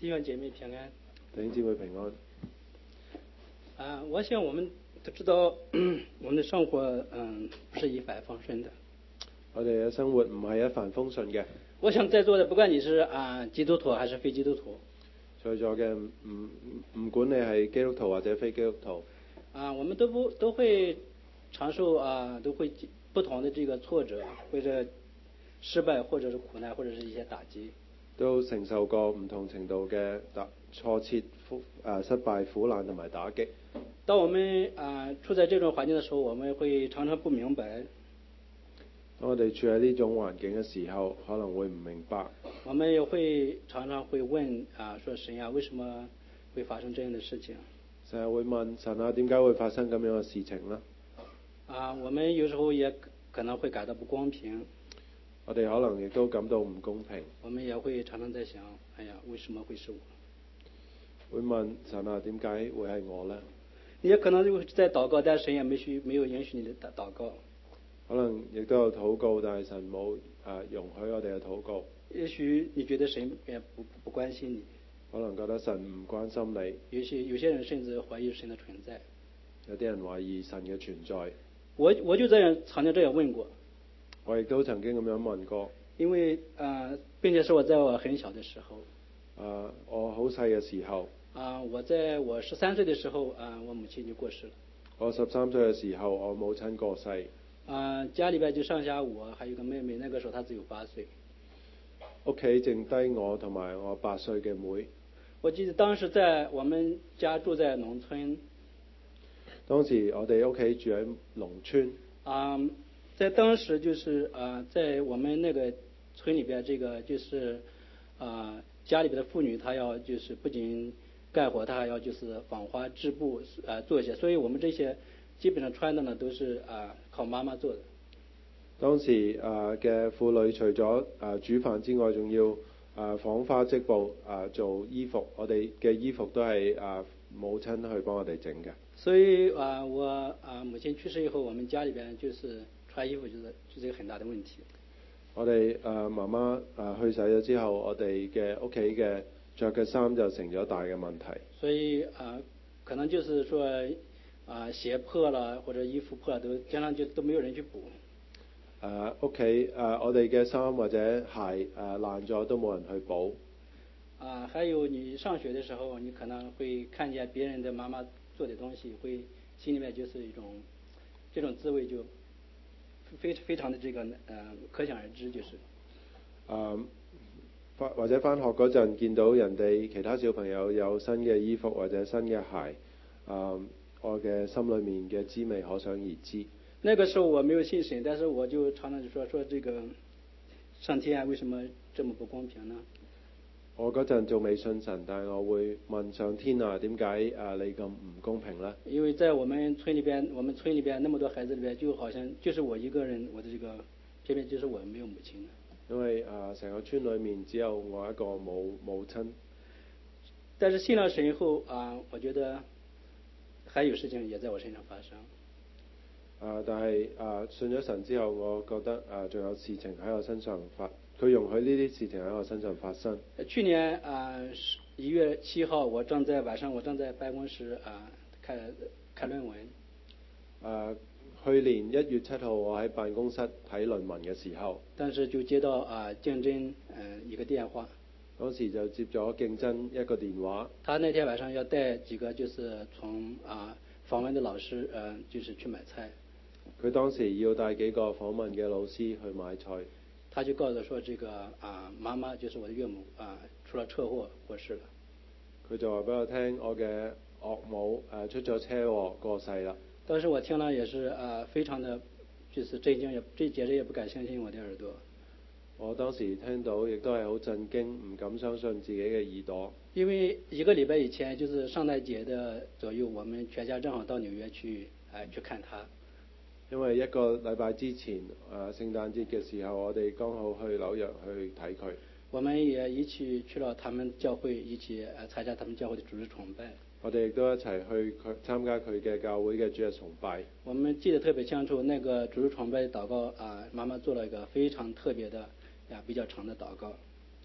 弟兄姐妹平安。 弟兄姊妹平安。我想我们都知道，我们的生活不是一帆风順的。 我哋嘅生活唔係一帆風順嘅。 我想在座的，不管你是基督徒還是非基督徒， 在座嘅唔管你係基督徒或者非基督徒， 我們都會承受都會不同的這個挫折，或者失敗，或者是苦難，或者是一些打擊。 都承受過唔同程度嘅挫折、失敗、苦難同埋打擊。 當我們處在這種環境的時候，我們會常常不明白。 當我哋處喺呢種環境嘅時候，可能會唔明白。 我們也會常常會問說神啊，為什麼會發生這樣的事情？ 成日會問神啊，點解會發生咁樣嘅事情呢？ 我們有時候也可能會感到不公平。 我哋可能亦都感到唔公平。 我們也會常常在想，哎呀，為什麼會是我？ 會問神啊，點解會係我呢？ 你也可能就在禱告，但神也沒有允許你的禱告。 可能亦都有禱告，但係神冇容許我哋嘅禱告。 也許你覺得神也不關心你。 可能覺得神唔關心你。 有些人甚至懷疑神的存在。 有啲人懷疑神嘅存在。 我就曾經這樣問過。 我亦都曾經咁樣問過。 因為並且是我在我很小的時候。 我好細嘅時候。 我在我13歲的時候，我母親就過世了。 我13歲嘅時候，我母親過世。 家裏邊就剩下我，還有個妹妹，那個時候她只有8歲。 屋企剩低我同埋我8歲嘅妹。 我記得當時在我們家住在農村。 當時我哋屋企住喺農村。 在當時就是在我們那個村裏邊，這個就是家裏邊的婦女，她要就是不僅幹活，她還要就是紡花織布做一些，所以我們這些基本上穿的呢都是靠媽媽做的。 當時嘅婦女除咗煮飯之外，仲要紡花織布做衣服，我哋嘅衣服都係母親去幫我哋整嘅。 所以我母親去世以後，我們家裏邊就是穿衣服就是一個很大的問題。 我哋媽媽去世咗之後，我哋嘅屋企嘅着嘅衫就成咗大嘅問題。 所以可能就是說鞋破了或者衣服破了，都經常就都沒有人去補。 屋企我哋嘅衫或者鞋爛咗都冇人去補。 還有你上學的時候，你可能會看見別人的媽媽做的東西，會心裡面就是一種這種滋味就非常的這個可想而知，就是或者返學嗰陣見到人哋其他小朋友有新嘅衣服或者新嘅鞋，我嘅心裡面嘅滋味可想而知。 那個時候我沒有信神，但是我就常常就說這個上天啊，為什麼這麼不公平呢？ 我嗰陣仲未信神，但係我會問上天啊，點解你咁唔公平呢？ 因為在我們村裡邊那麼多孩子裡邊，就好像就是我一個人，我的這邊就是我沒有母親。 因為成個村裡面只有我一個冇母親。 但是信了神以後我覺得還有事情也在我身上發生。 但係信咗神之後，我覺得仲有事情喺我身上佢容許呢啲事情喺我身上發生。 去年1月7號，我正在辦公室看論文。 去年1月7號，我喺辦公室睇論文嘅時候， 當時就接到競爭一個電話。 當時就接咗競爭一個電話。 他那天晚上要帶幾個就是從訪問的老師就是去買菜。佢當時要帶幾個訪問嘅老師去買菜。 他就告訴我說，這個媽媽就是我的岳母出了車禍過世了。 佢就話俾我聽，我嘅岳母出咗車禍過世啦。 當時我聽了也是非常的就是震驚，簡直也不敢相信我的耳朵。 我當時聽到亦都係好震驚，唔敢相信自己嘅耳朵。 因為一個禮拜以前，就是聖誕節的左右，我們全家正好到紐約去看他。 因為一個禮拜之前聖誕節嘅時候，我哋剛好去紐約去睇佢。 我們也一起去了他們教會，一起參加他們教會的主日崇拜。我哋亦都一齊去參加佢嘅教會嘅主日崇拜。我們記得特別清楚，那個主日崇拜禱告媽媽做了一個非常特別的比較長的禱告。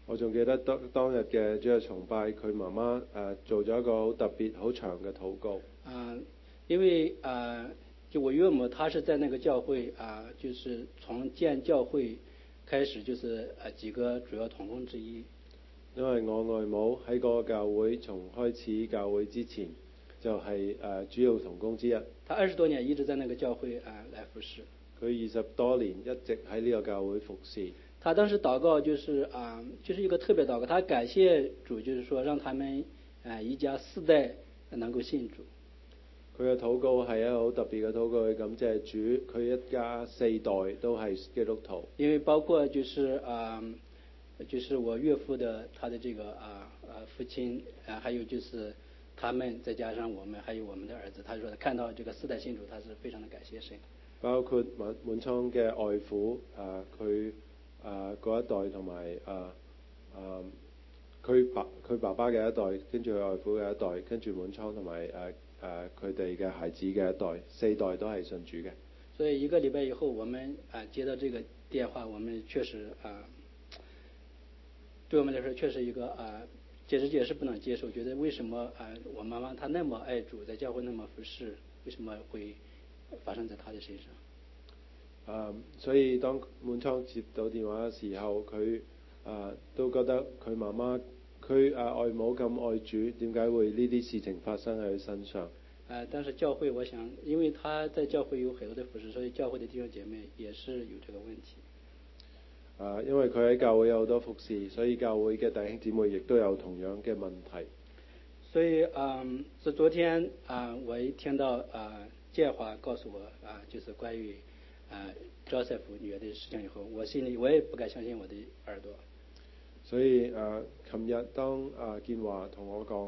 我仲記得當日嘅主日崇拜，佢媽媽做咗一個好特別、好長嘅禱告。 因為就我岳母她是在那個教會就是從建教會開始就是幾個主要同工之一。 因為我外母喺嗰個教會從開始教會之前就係主要同工之一。 他20多年一直在那個教會來服侍。 佢20多年一直喺呢個教會服侍。 他當時禱告就是就是一個特別禱告，他感謝主，就是說讓他們一家4代能夠信主。 佢嘅禱告係一個好特別嘅禱告，去感謝主，佢一家4代都係基督徒。 因為包括就是就是我岳父的他的這個父親還有就是他們再加上我們還有我們的兒子，他說看到這個4代信主，他是非常的感謝神。 包括滿倉嘅外父佢嗰一代同埋佢爸爸嘅一代，跟住佢外父嘅一代，跟住滿倉同埋佢哋嘅孩子嘅一代，4代都係信主嘅。 所以1個禮拜以後，我們接到這個電話，我們確實對我們來說確實一個解釋不能接受，覺得為什麼我媽媽她那麼愛主，在教會那麼服侍，為什麼會發生在她的身上？ 所以當滿倉接到電話嘅時候，佢都覺得佢媽媽佢外母咁愛主，點解會呢啲事情發生喺佢身上？ 但是教會我想因為他在教會有很多的服侍，所以教會的弟兄姐妹也是有這個問題。 因為佢喺教會有好多服侍，所以教會嘅弟兄姊妹亦都有同樣嘅問題。 所以是昨天我一聽到建華告訴我就是關於Joseph 女兒的事情以後，我心裡我也不敢相信我的耳朵。所以琴日當建華同我講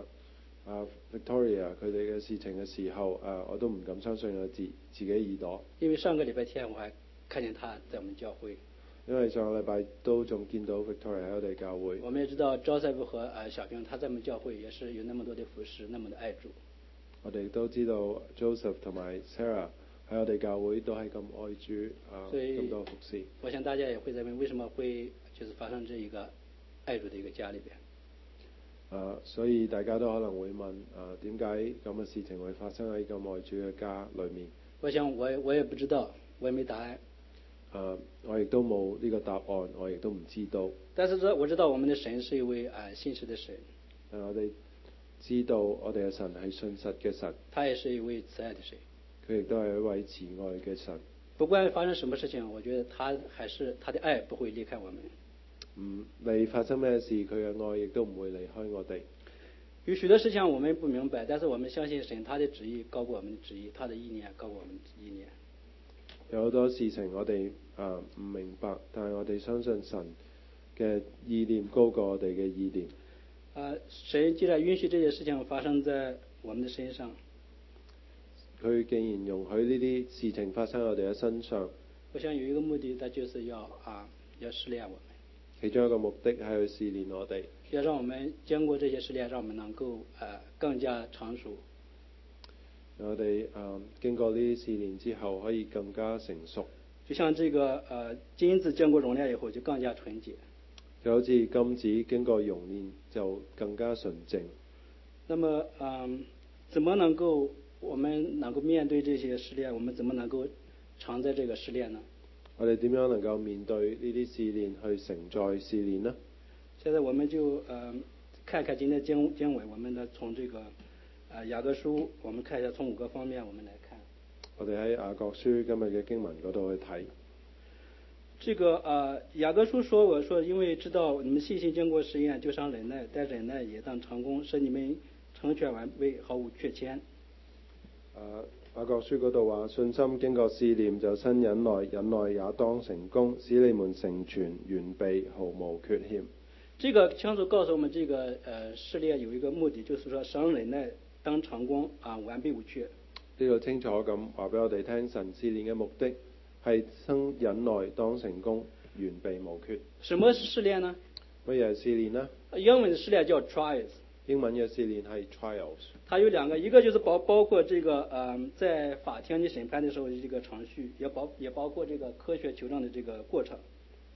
Victoria 佢哋嘅事情嘅時候，我都唔敢相信我自己耳朵。 因為上個禮拜天我還看見他在我們教會。 因為上個禮拜都仲見到 Victoria 喺我哋教會。 我們也知道 Joseph 和小平他在我們教會也是有那麼多的服侍，那麼的愛主。 我哋都知道 Joseph 同埋 Sarah 喺我哋教會都係咁愛主咁多服侍。 我想大家也會在問，為什麼會就是發生這一個愛主的一個家裏邊？ 所以大家都可能會問點解咁嘅事情會發生喺咁愛主嘅家裏面？ 我想我也不知道，我也沒答案。 我亦都冇呢個答案，我亦都唔知道。 但是我知道我們的神是一位信實的神。 我哋知道我哋嘅神係信實嘅神。 他也是一位慈愛的神。 佢亦都係一位慈愛嘅神。 不管發生什麼事情，我覺得他的愛不會離開我們。 你發生咩事，佢嘅愛亦都唔會離開我哋。 有許多事情我們不明白，但是我們相信神，他的旨意高過我們的旨意，他的意念高過我們的意念。 有好多事情我哋唔明白，但係我哋相信神嘅意念高過我哋嘅意念。 神既然允許這些事情發生在我們的身上， 佢既然容許呢啲事情發生喺我哋嘅身上， 我想有一個目的，那就是要試煉我們。 其中一個目的係去試煉我哋， 要讓我們經過這些試煉，讓我們能夠更加成熟。 我哋經過呢啲試煉之後，可以更加成熟。 就像這個金子經過熔煉以後，就更加純潔。 就好似金子經過熔煉就更加純淨。 那麼怎麼能夠我們能夠面對這些試煉？我們怎麼能夠承載這個試煉呢？ 我哋點樣能夠面對呢啲試煉去承載試煉呢？ 現在我們就看看今天經文，我們呢從這個雅各書，我們看一下從5個方面我們來看。 我哋喺雅各書今日嘅經文嗰度去睇。 這個雅各書說，我說因為知道你們信心經過試驗，就生忍耐，但忍耐也當成功，使你們成全完備，毫無缺欠。 雅各書嗰度話，信心經過試驗就生忍耐，忍耐也當成功，使你們成全完備，毫無缺欠。 這個清楚告訴我們，這個試煉有一個目的，就是說生忍耐當成功完備無缺。 呢個清楚咁話俾我哋聽，神試煉嘅目的係生忍耐當成功，完備無缺。 什麼是試煉呢？ 乜嘢係試煉呢？ 英文的試煉叫 trials。 英文嘅試煉係 trials。 它有兩個，一個就是包括這個在法庭的審判的時候的這個程序，也包括這個科學求證的這個過程。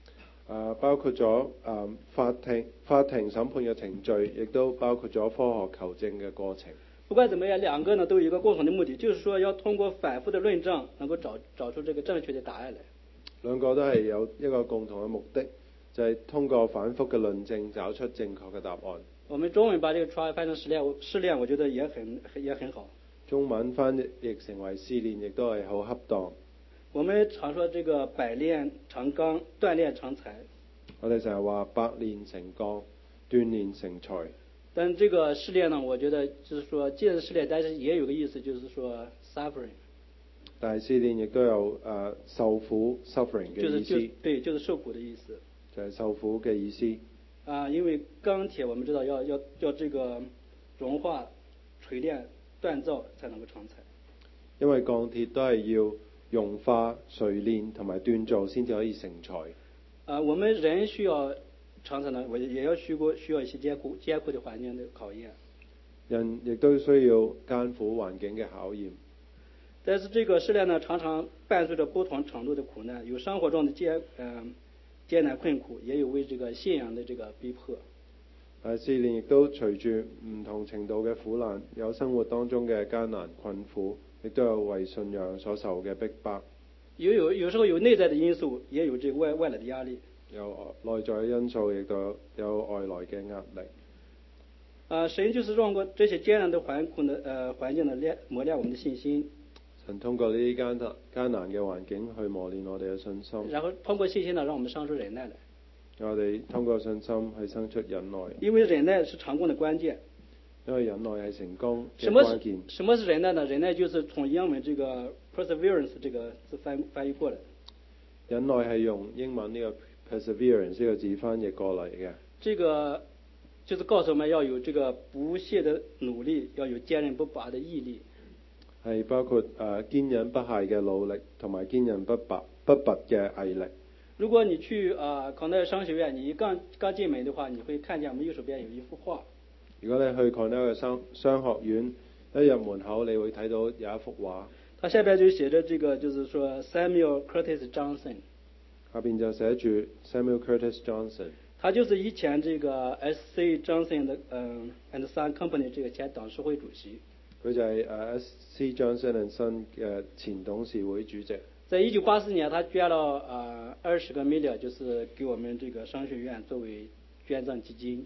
包括咗法庭審判嘅程序，亦都包括咗科學求證嘅過程。 不管怎么样，兩個呢都有一個共同的目的，就是說要通過反覆的論證，能夠找出這個正確的答案來。 兩個都係有一個共同嘅目的，就係通過反覆嘅論證找出正確嘅答案。 我們中文把這個 trial 翻成試煉，我覺得也很好。 中文翻譯成為試煉，亦都係好恰當。 我們常說這個百煉成鋼，鍛煉成才。 我哋成日話百煉成鋼，鍛煉成才。 但這個試煉呢，我覺得就是說，既然是試煉，但是也有個意思，就是說 suffering。 但係試煉亦都有受苦 suffering 嘅意思。 對，就是受苦的意思。 就係受苦嘅意思。 因為鋼鐵我們知道要這個融化、錘煉、鍛造才能夠成材。 因為鋼鐵都係要融化、錘煉同埋鍛造先至可以成材。 我們人需要成才呢，也要需要一些艱苦的環境的考驗。人亦都需要艱苦環境嘅考驗。 但是這個試煉呢，常常伴隨着不同程度的苦難，有生活中的艱難困苦，也有為這個信仰的這個逼迫。 試煉亦都隨住唔同程度嘅苦難，有生活當中嘅艱難困苦，亦都有為信仰所受嘅逼迫。 有時候有內在的因素，也有這個外來的壓力。 有內在嘅因素，亦都有外來嘅壓力。 神就是通過這些艱難的環境呢，磨練我們的信心。 神通過呢啲艱難嘅環境去磨練我哋嘅信心。 然後通過信心呢，讓我們生出忍耐來。 我哋通過信心去生出忍耐。 因為忍耐是成功的關鍵。 因為忍耐係成功嘅關鍵。 什麼是忍耐呢？忍耐就是從英文這個 perseverance 這個字翻譯過來。 忍耐係用英文呢個 perseverance 呢個字翻譯過嚟嘅。 這個就是告訴我們要有這個不懈的努力，要有堅韌不拔的毅力。 係包括堅忍不懈嘅努力，同埋堅韌不拔嘅毅力。 如果你去康奈爾商學院，你剛進門的話，你會看見我們右手邊有一幅畫。如果你去康奈爾商學院，一入門口你會睇到有一幅畫。它下邊就寫着這個，就是說 Samuel Curtis Johnson。 下邊就寫住 Samuel Curtis Johnson。他就是以前這個 S.C. Johnson 的and Son Company 這個前董事會主席。 佢就係S.C. Johnson and Son 嘅前董事會主席。 在1984年，他捐了20個 million，就是給我們這個商學院作為捐贈基金。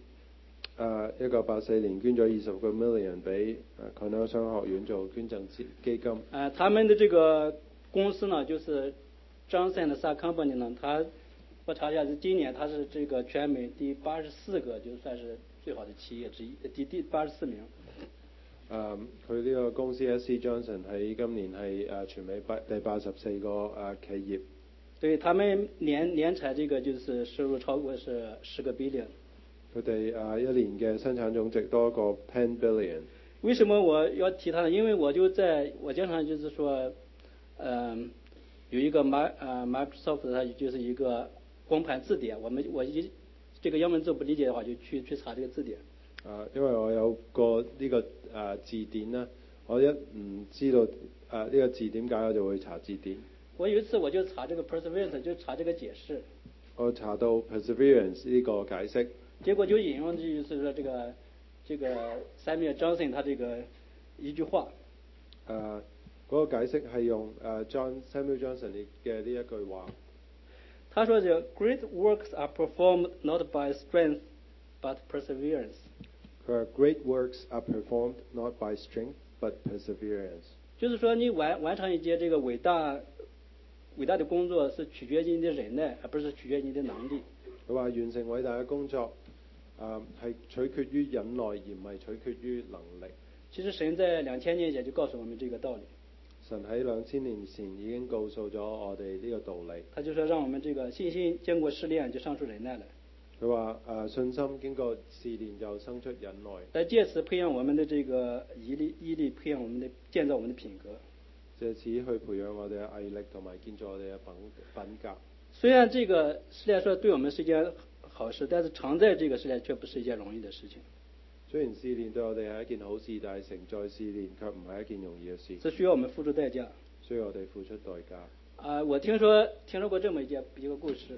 1984年捐咗20個 million 俾康奈爾商學院做捐贈基金。 他們的這個公司呢，就是 Johnson and Son Company 呢，我查一下，今年它是這個全美第84個，就算是最好的企業之一，第84名。 佢呢個公司 S.C. Johnson 喺今年係全美第84個企業。 對，他們年產這個就是收入超過是10個 billion。 佢哋一年嘅生產總值多過10 billion。 為什麼我要提他呢？因為我經常就是說，有一個Microsoft 它就是一個光盤字典，我這個英文字不理解的話，就去查這個字典。 因為我有個呢個字典啦，我一唔知道呢個字點解，我就會查字典。 我有一次我就查這個 perseverance， 就查這個解釋。 我查到 perseverance 呢個解釋，結果就引用就是說這個 Samuel Johnson 他這個一句話。 嗰個解釋係用Samuel Johnson 嘅呢一句話。 他說這 great works are performed not by strength but perseverance。 佢話 great works are performed not by strength but perseverance。就是說你完成一件這個偉大的工作是取決於你的忍耐，而不是取決於你的能力。 佢話完成偉大嘅工作係取決於忍耐，而唔係取決於能力。 其實神在2000年前就告訴我們這個道理。 神喺2000年前已經告訴咗我哋呢個道理。 他就說讓我們這個信心經過試煉就生出忍耐來。 佢話信心經過試煉就生出忍耐。 來借此培養我們的這個毅力，培養我們的建造我們的品格。 借此去培養我哋嘅毅力同埋建造我哋嘅品格。 雖然這個試煉說對我們是一件好事，但是常在這個試煉卻不是一件容易的事情。 雖然試煉對我哋係一件好事，但係承載試煉卻唔係一件容易嘅事。 這需要我們付出代價。 需要我哋付出代價。 我聽說過這麼一個故事。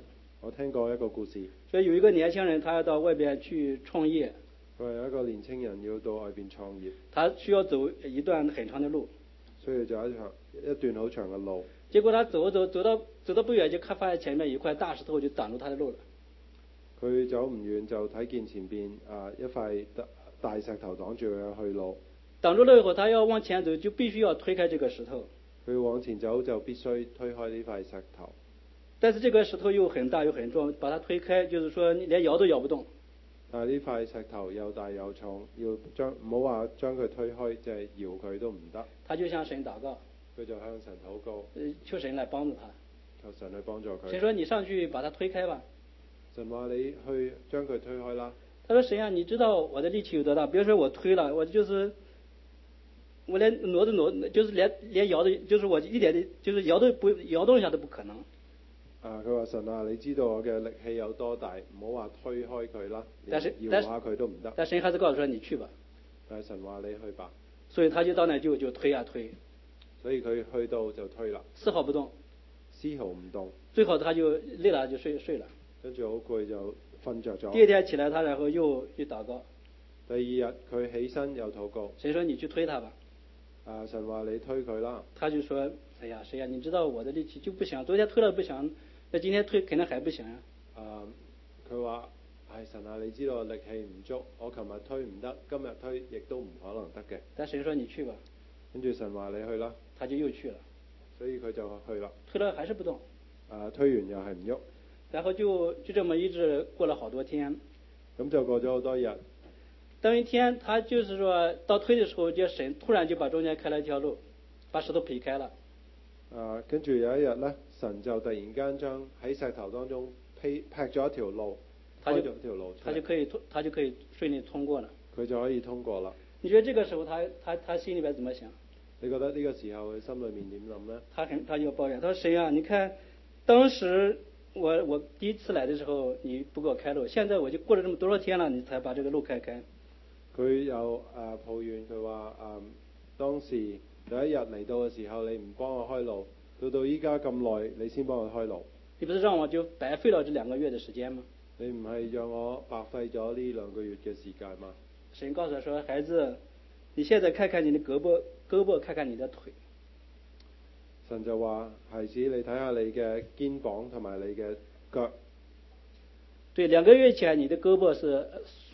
我聽過一個故事， 說有一個年輕人，他要到外邊去創業， 佢係有一個年青人要到外邊創業， 他需要走一段很長的路， 所以就一段好長嘅路。 結果他走到不遠，就發現前面一塊大石頭就擋住他的路了。 佢走唔遠就睇見前邊一塊大石頭擋住佢嘅去路。 擋住了以後，他要往前走，就必須要推開這個石頭。 佢往前走就必須推開呢塊石頭。 但是這個石頭又很大又很重，把它推開，就是說你連搖都搖不動。 但係呢塊石頭又大又重，要唔好話將佢推開，即係搖佢都唔得。 他就向神禱告， 佢就向神禱告， 求神來幫助他。 求神去幫助佢。 神說：你上去把它推開吧。 神話你去將佢推開啦。 他說：神啊，你知道我的力氣有多大？比如說我推了，我連挪，就是連搖的，就是我一點的，就是搖動一下都不可能。 佢話神啊，你知道我嘅力氣有多大，唔好話推開佢啦，搖下佢都唔得。 但神還是告訴說你去吧。 但係神話你去吧。 所以他就到那就推啊推。 所以佢去到就推啦。 絲毫不動。 絲毫唔動。 最後他就累了就睡了。 跟住好攰就瞓着咗。 第二天起來，他然後又去禱告。 第二日佢起身又禱告。 神說你去推他吧。 神話你推佢啦。 他就說：哎呀，神呀，你知道我的力氣就不行，昨天推了不行，那今天推肯定還不行啊。 佢話：神啊，你知道我力氣唔足，我琴日推唔得，今日推亦都唔可能得嘅。 但神說你去吧。 跟住神話你去啦。 他就又去了。 所以佢就去啦。 推了還是不動。 推完又係唔喐。 然後就這麼一直過了好多天。 咁就過咗好多日。 當一天，他就是說到推的時候，就神突然就把中間開了一條路，把石頭劈開了。 跟住有一日呢，神就突然間將喺石頭當中劈咗一條路，開咗條路出嚟， 他就可以順利通過了。 佢就可以通過啦。 你覺得這個時候他心裏邊怎麼想？ 你覺得呢個時候佢心裏面點諗呢？ 他就抱怨，他說：神啊，你看，當時我第一次來的時候你不給我開路，現在我就過了這麼多少天了，你才把這個路開開。 佢又抱怨佢話當時第一日嚟到嘅時候你唔幫我開路，到依家咁耐你先幫我開路。 你不是讓我就白費了這2個月的時間嗎？ 你唔係讓我白費咗呢2個月嘅時間嗎？ 神告訴他說：孩子，你現在看看你的胳膊，看看你的腿。 神就話：孩子，你睇下你嘅肩膀同埋你嘅腳。 對，2個月前你的胳膊是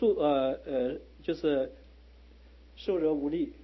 就是瘦弱無力。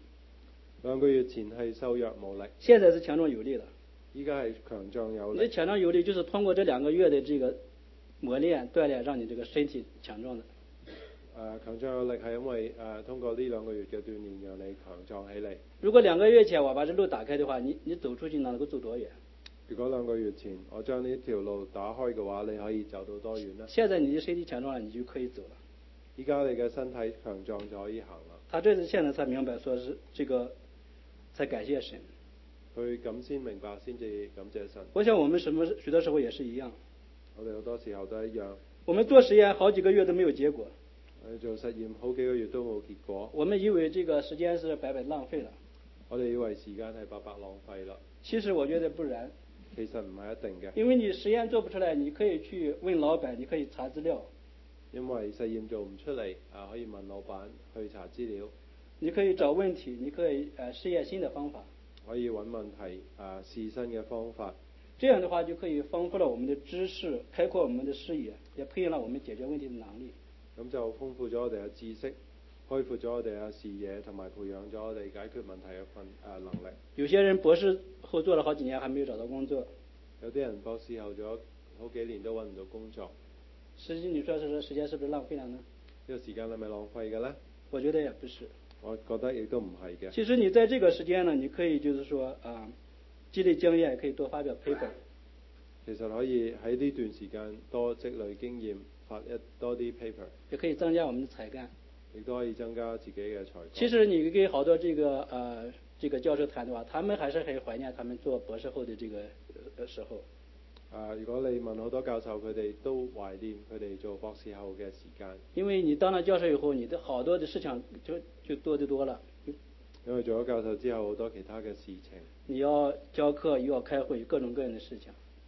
2個月前係瘦弱無力。 現在是強壯有力了。 依家係強壯有力。 你強壯有力就是通過這2個月的這個磨練鍛煉，讓你這個身體強壯的。 強壯有力係因為通過呢2個月嘅鍛煉，讓你強壯起嚟。 如果2個月前我把這路打開的話，你走出去能夠走多遠？ 如果2個月前我將呢條路打開嘅話，你可以走到多遠呢？ 現在你的身體強壯了，你就可以走了。 依家你嘅身體強壯就可以行啦。 他這次現在才明白，說是這個，才感謝神。 佢咁先明白，先至感謝神。 我想我們許多時候也是一樣。 我哋好多時候都一樣。 我們做實驗好幾個月都沒有結果。 我哋做實驗好幾個月都冇結果。 我們以為這個時間是白白浪費了。 我哋以為時間係白白浪費啦。 其實我覺得不然。 其實唔係一定嘅。 因為你實驗做不出來，你可以去問老闆，你可以查資料。 因為實驗做唔出嚟，可以問老闆去查資料。 你可以找問題，你可以試驗新的方法。 可以揾問題，試新嘅方法。 這樣的話就可以豐富了我們的知識，開闊我們的視野，也培養了我們解決問題的能力。 咁就豐富咗我哋嘅知識，開闊咗我哋嘅視野，同埋培養咗我哋解決問題嘅能力。 有些人博士後做了好幾年，還沒有找到工作。 有啲人博士後做咗好幾年都揾唔到工作。 實際你說這時間是不是浪費了呢？ 呢個時間係咪浪費嘅呢？ 我覺得也不是。 我覺得亦都唔係嘅。 其實你在這個時間呢，你可以就是說積累經驗，可以多發表 paper。 其實可以喺呢段時間多積累經驗，發多啲 paper。 也可以增加我們的才幹。 亦都可以增加自己嘅才幹。 其實你給好多這個教授談的話，他們還是很懷念他們做博士後的這個時候。 如果你問好多教授，佢哋都懷念佢哋做博士後嘅時間。 因為你當了教授以後，你的好多的事情就多得多了。 因為做咗教授之後，好多其他嘅事情。 你要教課，又要開會，各種各樣的事情。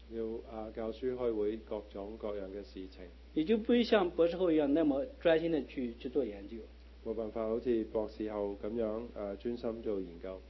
要教書開會各種各樣嘅事情， 你就不會像博士後一樣那麼專心的去做研究。 冇辦法好似博士後咁樣專心做研究。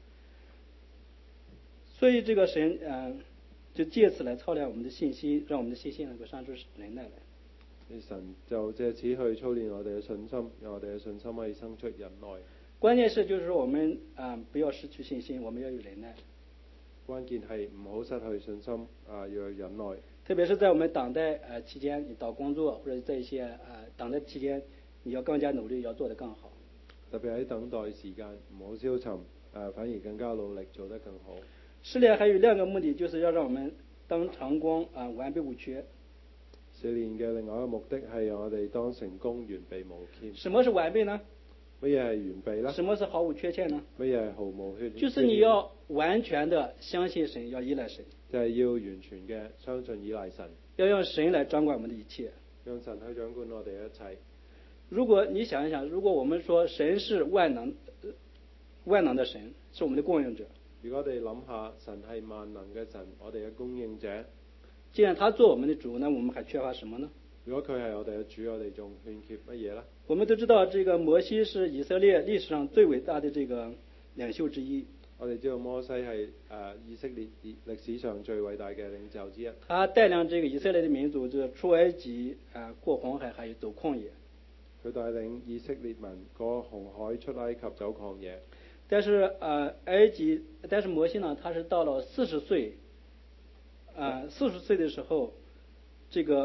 所以這個神就借此來操練我們的信心，讓我們的信心能夠生出忍耐來。 神就借此去操練我哋嘅信心，讓我哋嘅信心可以生出忍耐。 關鍵是就是說我們不要失去信心，我們要有忍耐。 關鍵係唔好失去信心，要有忍耐。 特別是在我們等待期間，你找工作或者在一些等待期間，你要更加努力，要做得更好。 特別喺等待時間，唔好消沉，反而更加努力，做得更好。 試煉還有另一個目的，就是要讓我們當成功完備無缺。 試煉嘅另外一個目的係讓我哋當成功完備無缺。 什麼是完備呢？ 乜嘢係完備呢？ 什麼是毫無缺欠呢？ 乜嘢係毫無缺欠？ 就是你要完全的相信神，要依賴神。 就係要完全嘅相信依賴神， 要用神來掌管我們的一切。 讓神去掌管我哋嘅一切。 如果你想一想，如果我們說神是萬能的神，是我們的供應者。 如果我哋諗下神係萬能嘅神，我哋嘅供應者。 既然他做我們的主，那我們還缺乏什麼呢？ 如果佢係我哋嘅主，我哋仲欠缺乜嘢呢？ 我們都知道，這個摩西是以色列歷史上最偉大的這個領袖之一。 我哋知道摩西係以色列歷史上最偉大嘅領袖之一。 他帶領這個以色列的民族，就出埃及過紅海，還有走曠野。 佢帶領以色列民過紅海、出埃及、走曠野。 但是摩西呢，他是到了40歲，40歲的時候，這個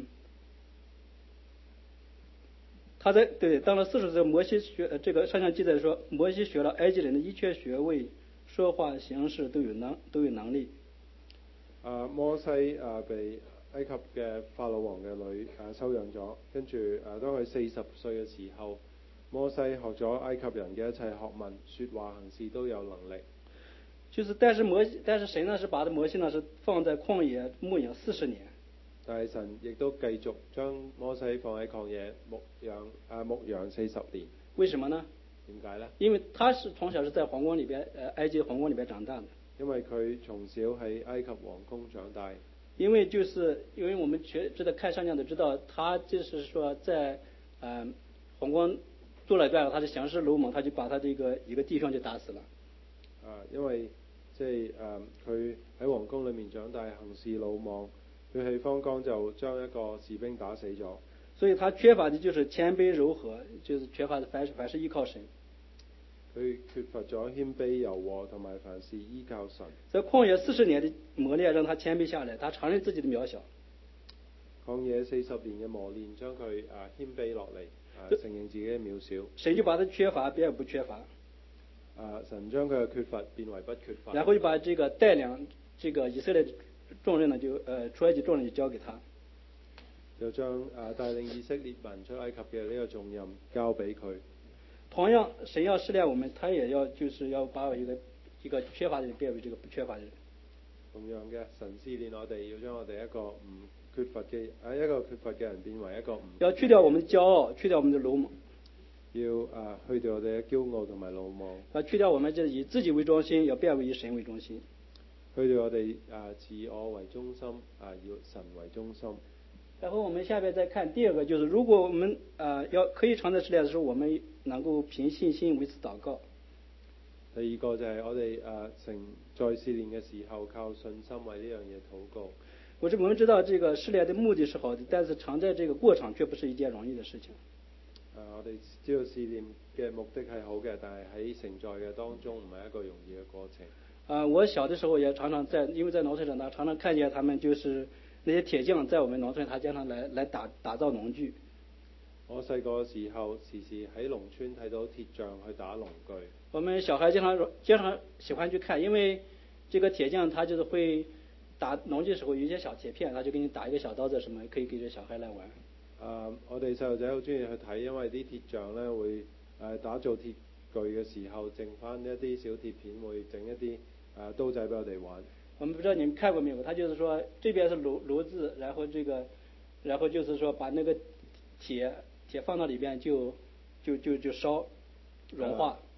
到了40歲，摩西學這個上面記載說，摩西學了埃及人的醫學學位，說話行事都有能力。 摩西被埃及嘅法老王嘅女收養咗，跟住當佢40歲嘅時候，摩西學咗埃及人嘅一切學問，說話行事都有能力。 但是神呢是把摩西呢是放在曠野牧養40年。 但係神亦都繼續將摩西放喺曠野牧養40年。 為什麼呢？ 點解呢？ 因為他是從小是在皇宮裏邊，埃及皇宮裏邊長大的。 因為佢從小喺埃及皇宮長大。 因為我們知道看聖經都知道，他就是說在皇宮做了一段，他是行事魯莽，他就把他這個一個弟兄就打死了。 因為即係佢喺皇宮裏面長大，行事魯莽，血氣方剛，就將一個士兵打死咗。 所以他缺乏的就是謙卑柔和，就是缺乏的凡事依靠神。 佢缺乏咗謙卑柔和同埋凡事依靠神。 在曠野40年的磨練，讓他謙卑下來，他承認自己的渺小。 曠野40年嘅磨練，將佢謙卑落嚟，承認自己嘅渺小。 神就把他缺乏變為不缺乏。 神將佢嘅缺乏變為不缺乏。 然後就把這個帶領這個以色列重任呢，出埃及重任就交給他。 就將帶領以色列民出埃及嘅呢個重任交俾佢。 同樣，神要試煉我們，他也要把一個缺乏的人變為這個不缺乏的人。 同樣嘅，神試煉我哋，要將我哋一個缺乏嘅人變為一個唔。 要去掉我們的驕傲，去掉我們的魯莽。 要去掉我哋嘅驕傲同埋魯莽。 要去掉我們以自己為中心，要變為以神為中心。 去掉我哋自我為中心，要神為中心。 然後我們下邊再看第二個，就是如果我們可以常在試煉的時候，我們能夠憑信心為此禱告。 第二個就係我哋在試煉嘅時候，靠信心為呢樣嘢禱告。 我們知道這個試煉的目的是好的，但是常在這個過程卻不是一件容易的事情。 我哋知道試煉嘅目的係好嘅，但係喺承載嘅當中唔係一個容易嘅過程。 我小的時候也常常因為在農村長大，常常看見他們就是那些鐵匠在我們農村，他經常來打造農具。 我細個嘅時候，時時喺農村睇到鐵匠去打農具。 我們小孩經常喜歡去看，因為這個鐵匠他就是會打農具的時候有一些小鐵片，他就給你打一個小刀子，什麼可以給這小孩來玩。 我哋細路仔好中意去睇，因為啲鐵匠咧會打造鐵具嘅時候，剩翻一啲小鐵片，會整一啲刀仔俾我哋玩。我們不知道你們看過沒有？他就是說，這邊是爐子，然後就是說把那個鐵放到裏邊就燒融化。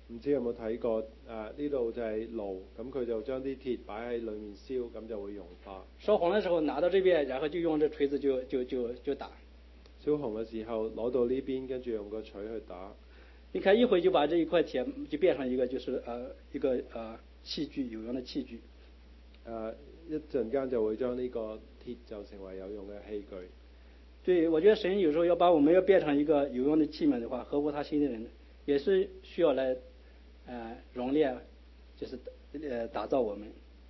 唔知有冇睇過呢度就係爐，咁佢就將啲鐵擺喺裏面燒，咁就會融化。 燒紅的時候拿到這邊，然後就用這錘子就打。 燒紅嘅時候攞到呢邊，跟住用個錘去打。 你看一會就把這一塊鐵就變成一個就是一個器具，有用的器具。 一陣間就會將呢個鐵就成為有用嘅器具。 對，我覺得神有時候要把我們要變成一個有用的器皿的話，合乎他心的人，也是需要來熔煉，就是打造我們。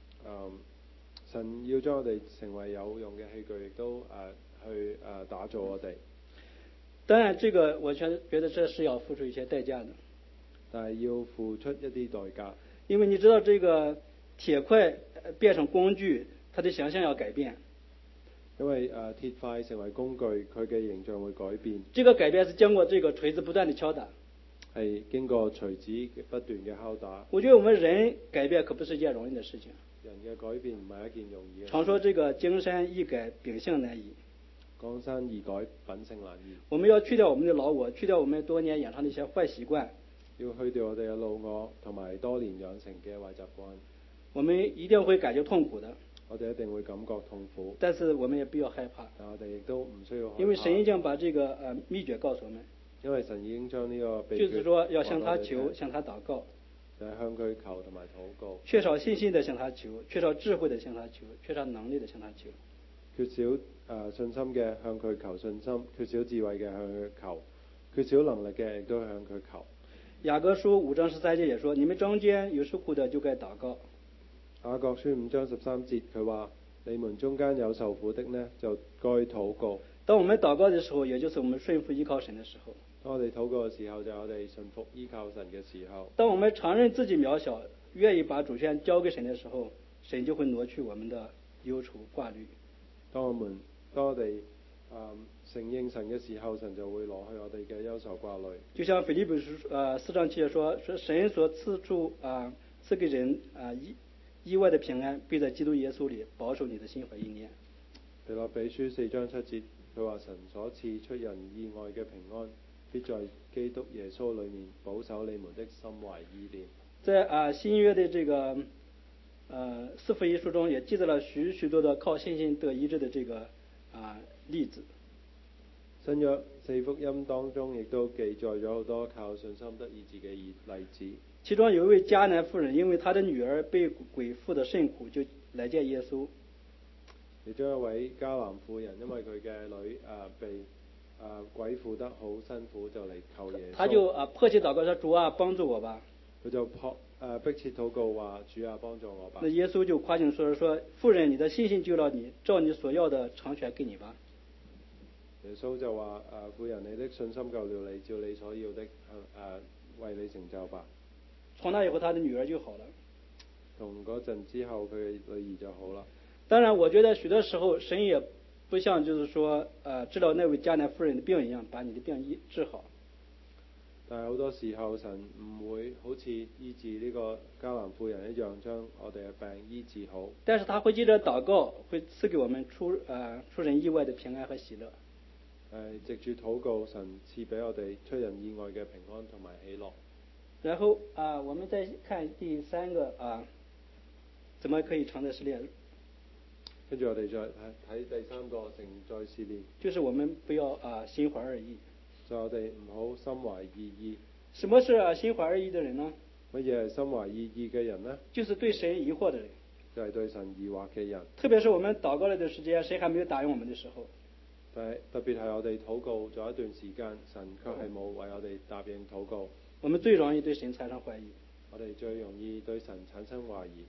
神要將我哋成為有用嘅器具，亦都去打造我哋。 當然，這個我覺得這是要付出一些代價的。 但係要付出一啲代價。 因為你知道，這個鐵塊變成工具，它的形象要改變。 因為鐵塊成為工具，佢嘅形象會改變。 這個改變是經過這個錘子不斷的敲打。 係經過錘子不斷嘅敲打。 我覺得我們人改變可不是一件容易的事情。 人嘅改變唔係一件容易嘅事。 常說這個江山易改，秉性難移。 江山易改，品性難移。 我們要去掉我們的老我，去掉我們多年養成的一些壞習慣。 要去掉我哋嘅老我同埋多年養成嘅壞習慣。 我們一定會感覺痛苦的。我哋一定會感覺痛苦。 但是我們也不要害怕。 但我哋亦都唔需要害怕。 因為神已經把這個秘訣告訴我們。 因為神已經將呢個秘訣。 就是說要向他求，向他禱告。 就係向佢求同埋禱告。 缺少信心的向他求，缺少智慧的向他求，缺少能力的向他求。 缺少信心嘅向佢求信心，缺少智慧嘅向佢求，缺少能力嘅亦都向佢求。 雅各書5章13節也說：你們中間有受苦的就該禱告。 雅各書5章13節佢話：你們中間有受苦的呢，就該禱告。 當我們禱告的時候，也就是我們順服依靠神的時候。 當我哋禱告嘅時候，就係我哋順服依靠神嘅時候。 當我們承認自己渺小，願意把主權交給神的時候，神就會挪去我們的憂愁掛慮。 當我哋承認神嘅時候，神就會攞去我哋嘅憂愁掛慮。 就像腓立比書4章7節說神所賜給人意外的平安，必在基督耶穌裏保守你的心懷意念。 腓立比書4章7節佢話：神所賜出人意外嘅平安，必在基督耶穌裏面保守你們的心懷意念。 在新約的這個四福音書中，也記載了許許多多靠信心得醫治的這個例子。 新約4福音當中，亦都記載咗好多靠信心得醫治嘅例子。 其中有一位迦南婦人，因為她的女兒被鬼附得甚苦，就來見耶穌。 其中一位迦南婦人，因為佢嘅女被鬼附得好辛苦，就嚟求耶穌。他就迫切禱告說：主啊，幫助我吧。 佢就迫切禱告話：主啊，幫助我吧。 那耶穌就誇獎說：婦人，你的信心救了你，照你所要的常全給你吧。 耶穌就話：婦人，你的信心救了你，照你所要的為你成就吧。 從那以後，他的女兒就好了。 從嗰陣之後，佢嘅女兒就好了。 當然，我覺得許多時候神也不像就是說治療那位迦南婦人的病一樣，把你的病治好。 但係好多時候，神唔會好似醫治呢個迦南婦人一樣，將我哋嘅病醫治好。 但是他會藉着禱告，會賜給我們出人意外的平安和喜樂。 藉住禱告，神賜俾我哋出人意外嘅平安同埋喜樂。 然後我們再看第3個怎麼可以常在試煉？ 跟住我哋再睇第3個承在試煉， 就是我們不要心懷二意。 就我哋唔好心懷二意。 什麼是心懷二意的人呢？ 乜嘢係心懷二意嘅人呢？ 就是對神疑惑的人。 就係對神疑惑嘅人。 特別是我們禱告了的時間，神還沒有答應我們的時候。 特別係我哋禱告咗一段時間，神卻係冇為我哋答應禱告。 我們最容易對神產生懷疑。 我哋最容易對神產生懷疑。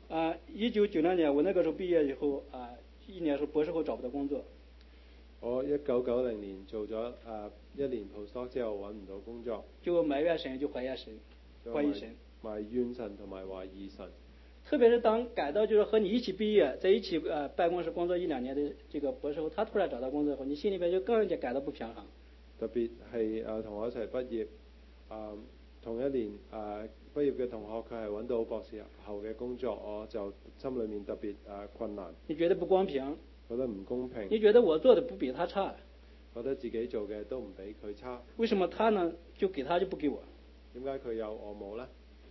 1992年，我那個時候畢業以後1年時候博士後找不到工作。 我1990年做咗1年 postdoc 之後揾唔到工作， 就埋怨神，就懷疑神， 埋怨神同埋懷疑神。 特別是當趕到就是和你一起畢業，在一起辦公室工作1-2年的這個博士後，他突然找到工作後，你心裏邊就更加感到不平衡。 特別係同我一齊畢業，同一年畢業嘅同學，佢係揾到博士後嘅工作，我就心裏面特別困難。 你覺得不公平？ 覺得唔公平。 你覺得我做的不比他差？ 覺得自己做嘅都唔比佢差。 為什麼他呢就給他就不給我？ 點解佢有我冇呢？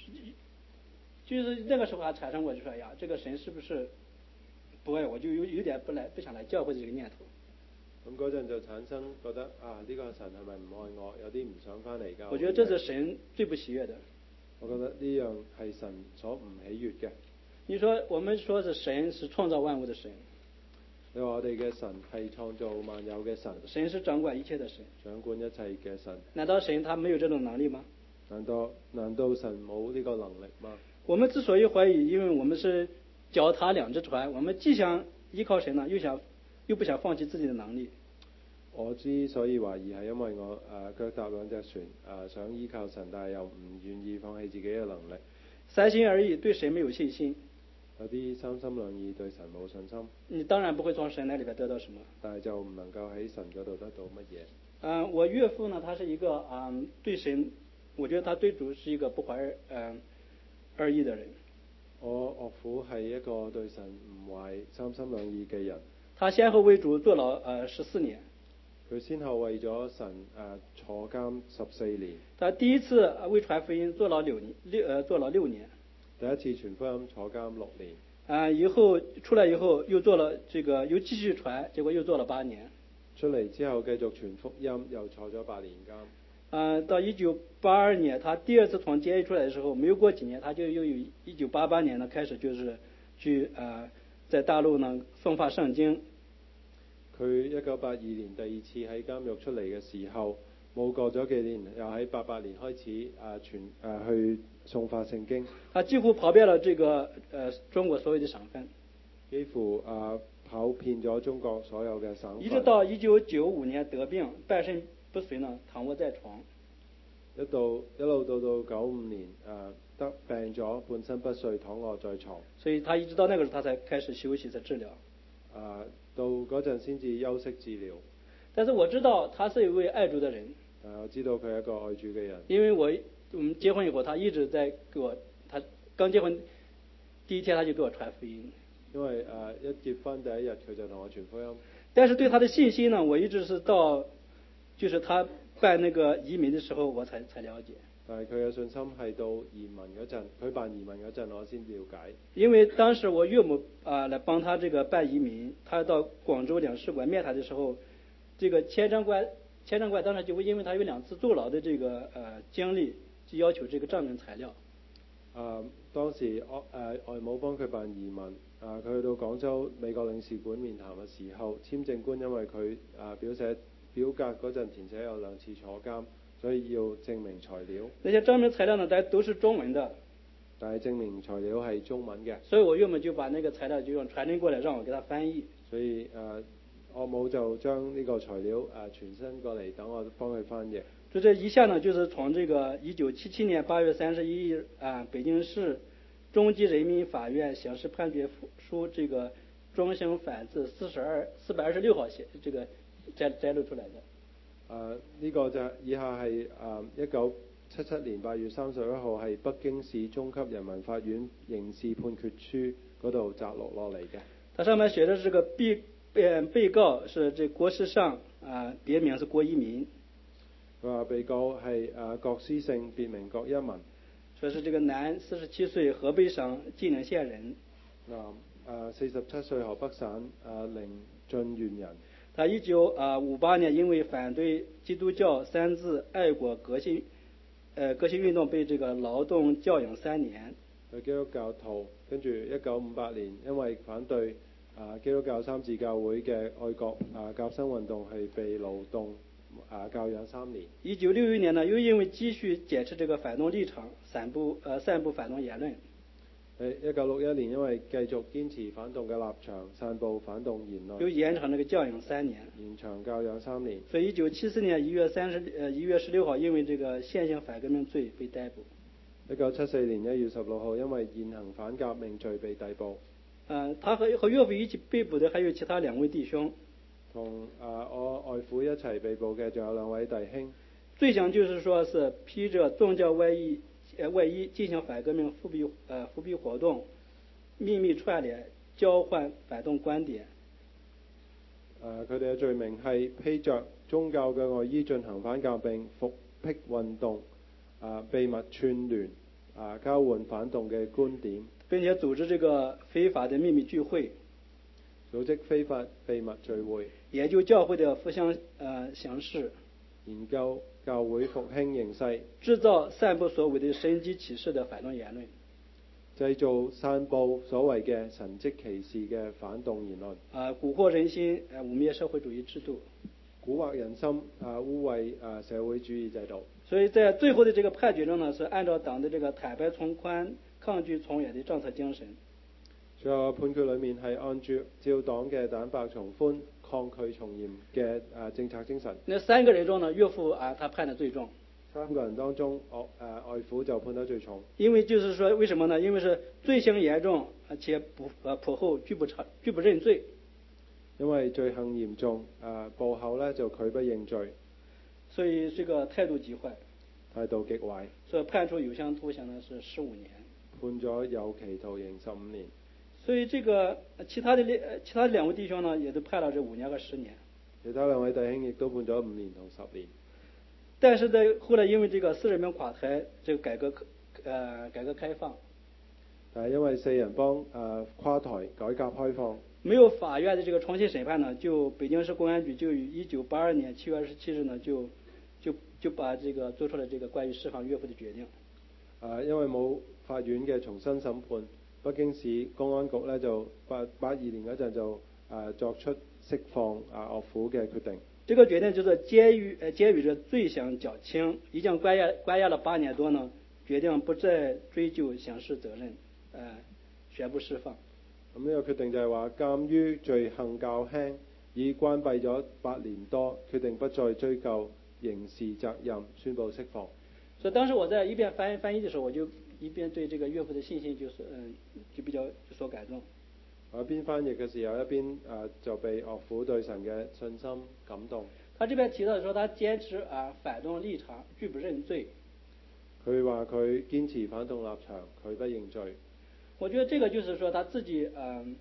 就是那个時候還產生過就說呀，這個神是不是不愛我，就有點不想來教會的這個念頭。 咁嗰陣就產生覺得呢個神係咪唔愛我，有啲唔想翻嚟教會。 我覺得這是神最不喜悅的。 我覺得呢樣係神所唔喜悅嘅。 你說我們說是神是創造萬物的神， 你話我哋嘅神係創造萬有嘅神， 神是掌管一切的神， 掌管一切嘅神。 難道神他沒有這種能力嗎？ 難道神冇呢個能力嗎？ 我們之所以懷疑，因為我們是腳踏兩隻船，我們既想依靠神呢，又不想放棄自己的能力。 我之所以懷疑係因為我腳踏兩隻船，想依靠神，但係又唔願意放棄自己嘅能力。 三心二意，對神沒有信心。 有啲三心兩意，對神冇信心。 你當然不會從神那裏邊得到什麼。 但係就唔能夠喺神嗰度得到乜嘢。 我岳父呢，他是一個對神，我覺得他對主是一個不懷二意的人。 我岳父係一個對神唔懷三心兩意嘅人。 他先後為主坐牢14年。 佢先後為咗神坐監14年。 他第一次為傳福音坐牢6年。 第一次傳福音坐監6年。 以後出來以後又做了又繼續傳，結果又坐了8年。 出嚟之後繼續傳福音，又坐咗8年監。 到1982年，他第二次從監獄出來的時候，沒有過幾年，他就又有1988年呢開始就是去在大陸呢分發聖經。佢 1982年第二次喺監獄出嚟嘅時候，冇過咗幾年，又喺88年開始去送發聖經。 他幾乎跑遍了中國所有的省份。 幾乎跑遍咗中國所有嘅省份。 一直到1995年得病，半身不遂呢，躺臥在床。 一路到95年得病咗，半身不遂，躺臥在床。 所以他一直到那個時候，他才開始休息，才治療。 到嗰陣先至休息治療。 但是我知道他是一位愛主的人。 我知道佢係一個愛主嘅人。 因為我們結婚以後，他一直在給我，他剛結婚第一天他就給我傳福音。 因為一結婚第一日佢就同我傳福音。 但是對他的信心呢，我一直是到就是他辦那個移民的時候我才了解。 但係佢嘅信心係到移民嗰陣，佢辦移民嗰陣我先了解。 因為當時我岳母來幫他這個辦移民，他到廣州領事館面談的時候，這個簽證官當時就會因為他有2次坐牢的這個經歷，就要求這個證明材料。 當時外母幫佢辦移民，佢去到廣州美國領事館面談嘅時候，簽證官因為佢表格嗰陣填寫有2次坐監，所以要證明材料。 那些證明材料呢，大家都是中文的。 但係證明材料係中文嘅。 所以我岳母就把那個材料就用傳真過來，讓我給他翻譯。 所以我母就將呢個材料傳真過嚟，等我幫佢翻譯。 就這一下呢，就是從這個1977年8月31日北京市中級人民法院刑事判決書這個終審法字426號寫這個摘錄出來的。 呢個就以下係1977年8月31號係北京市中級人民法院刑事判決書嗰度摘錄落嚟嘅。 它上面寫的是這個被告是這郭世尚別名是郭一民。 佢話被告係郭思勝，別名郭一民。 說是這個男，47歲，河北省濟寧縣人。 男，47歲，河北省寧晉縣人。 他1958年因為反對基督教3自愛國革新運動被這個勞動教養3年。 佢基督教徒，跟住1958年因為反對基督教3自教會嘅愛國革新運動係被勞動教養3年。 1961年呢，又因為繼續堅持這個反動立場，散布反動言論。 1961年因為繼續堅持反動嘅立場，散布反動言論， 又延長這個教養3年。 延長教養3年。 所以1974年1月16號，因為這個現行反革命罪被逮捕。 1974年1月16號，因為現行反革命罪被逮捕。 他和岳父一起被捕的還有其他2位弟兄。 同我外父一齊被捕嘅仲有2位弟兄。 罪行就是說是披着宗教外衣進行反革命復辟活動，秘密串聯交換反動觀點。 佢哋嘅罪名係披着宗教嘅外衣進行反革命復辟運動，秘密串聯交換反動嘅觀點， 並且組織這個非法的秘密聚會， 組織非法秘密聚會， 研究教會的復興形勢， 研究教會復興形勢， 製造散布所謂的神蹟啟示的反動言論， 製造散布所謂嘅神蹟奇事嘅反動言論， 蠱惑人心，污蔑社會主義制度， 蠱惑人心，污穢社會主義制度。 所以在最後的這個判決中呢，是按照黨的這個坦白從寬、抗拒從嚴的政策精神。 最後判決裏面係按照黨嘅坦白從寬、抗拒從嚴嘅政策精神。 那3個人中呢，岳父他判得最重。 3個人當中，外父就判得最重。 因為就是說，為什麼呢？因為是罪行嚴重，且朴後拒不認罪。 因為罪行嚴重，報後呢就拒不認罪， 所以這個態度極壞。 態度極壞。 所以判處有期徒刑呢是15年。 判咗有期徒刑15年。 所以這個其他兩位弟兄呢，也都判了這5年和10年。 其他2位弟兄亦都判咗5年同10年。 但是呢，後來因為這個四人幫垮台，這個改革開放。 但係因為4人幫垮台，改革開放， 沒有法院的這個重新審判呢，就北京市公安局就於1982年7月27日呢，就把這個做出了這個關於釋放岳父的決定。 因為冇法院嘅重新審判，北京市公安局呢就82年嗰陣就作出釋放岳父嘅決定。 這個決定就是鑑於這罪行較輕，已經關押了8年多呢，決定不再追究刑事責任，宣布釋放。 咁呢個決定就係話，鑑於罪行較輕，已關閉咗8年多，決定不再追究刑事責任，宣布釋放。 所以當時我在一邊翻譯的時候，我就一邊對這個岳父的信心就比較有所感動。 我一邊翻譯嘅時候，一邊就被岳父對神嘅信心感動。 他這邊提到說，他堅持反動立場，拒不認罪。 佢話佢堅持反動立場，佢不認罪。 我覺得這個就是說他自己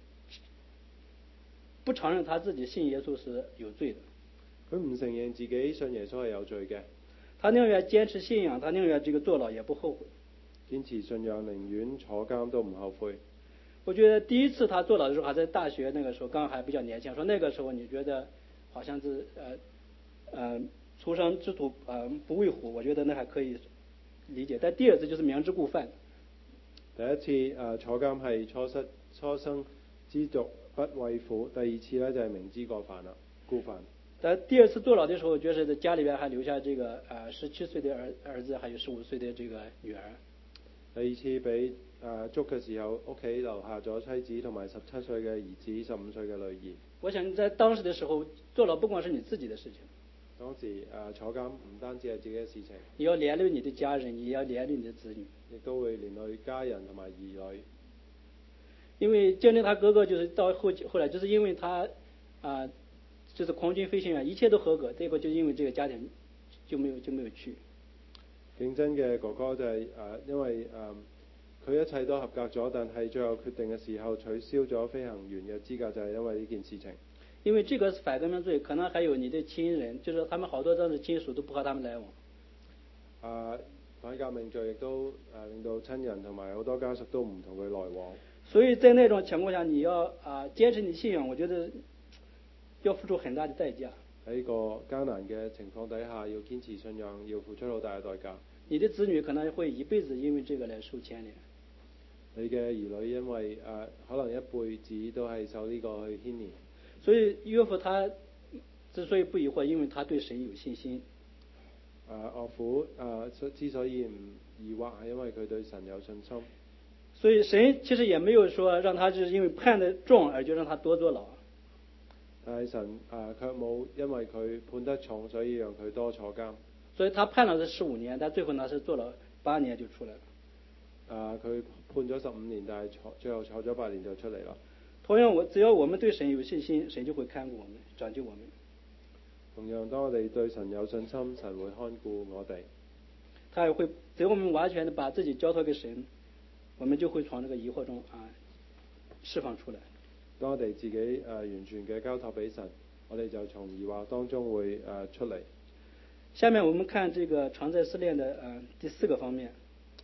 不承認他自己信耶穌是有罪的。 佢唔承認自己信耶穌係有罪嘅。 他寧願堅持信仰，他寧願這個坐牢也不後悔。 堅持信仰，寧願坐監都唔後悔。 我覺得第一次他坐牢的時候，還在大學那個時候，剛還比較年輕，說那個時候你覺得好像是初生之犢不畏虎，我覺得那還可以理解。但第二次就是明知故犯。 第一次坐監係初生之犢不畏虎，第二次呢就係明知故犯。 但第二次坐牢的時候，就是家裏邊還留下這個17歲的兒子，還有15歲的這個女兒。 第二次俾捉嘅時候，屋企留下咗妻子同埋17歲嘅兒子、15歲嘅女兒。 我想在當時的時候，坐牢不光是你自己的事情。 當時坐監唔單止係自己嘅事情， 你要連累你的家人，你要連累你的子女， 亦都會連累家人同埋兒女。 因為建正他哥哥就是到後來就是因為他就是空軍飛行員，一切都合格，結果就因為這個家庭就沒有去。 競爭嘅哥哥就係因為佢一切都合格咗，但係最後決定嘅時候取消咗飛行員嘅資格，就係因為呢件事情。 因為這個反革命罪，可能還有你的親人，就是他們好多當時親屬都不和他們來往。 反革命罪亦都令到親人同埋好多家屬都唔同佢來往。 所以在那種情況下，你要堅持你信仰，我覺得要付出很大的代價。 喺個艱難嘅情況底下，要堅持信仰，要付出好大嘅代價。 你的子女可能會一輩子因為這個來受牽連。 你嘅兒女因為可能一輩子都係受呢個去牽連。 所以岳父他之所以不疑惑，因為他對神有信心。 岳父之所以唔疑惑，係因為佢對神有信心。 所以神其實也沒有說讓他就是因為判得重而就讓他多坐牢。 但係神卻冇因為佢判得重，所以讓佢多坐監。 所以他判了是15年，但最後呢是坐了8年就出來了。 佢判咗15年，但係最後坐咗8年就出嚟啦。 同樣，只要我們對神有信心，神就會看顧我們，拯救我們。 同樣，當我哋對神有信心，神會看顧我哋。 他也會，只要我們完全的把自己交託給神，我們就會從這個疑惑中釋放出來。 當我哋自己完全嘅交託俾神，我哋就從疑惑當中會出嚟。 下面我們看這個常在試煉的第4個方面。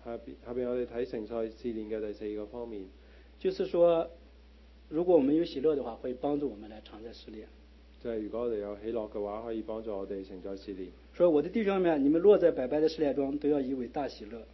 下邊我哋睇承載試煉嘅第四個方面， 就是說，如果我們有喜樂的話，會幫助我們來承載試煉。 就係如果我哋有喜樂嘅話，可以幫助我哋承載試煉。 說我的弟兄們，你們落在百般的試煉中，都要以為大喜樂。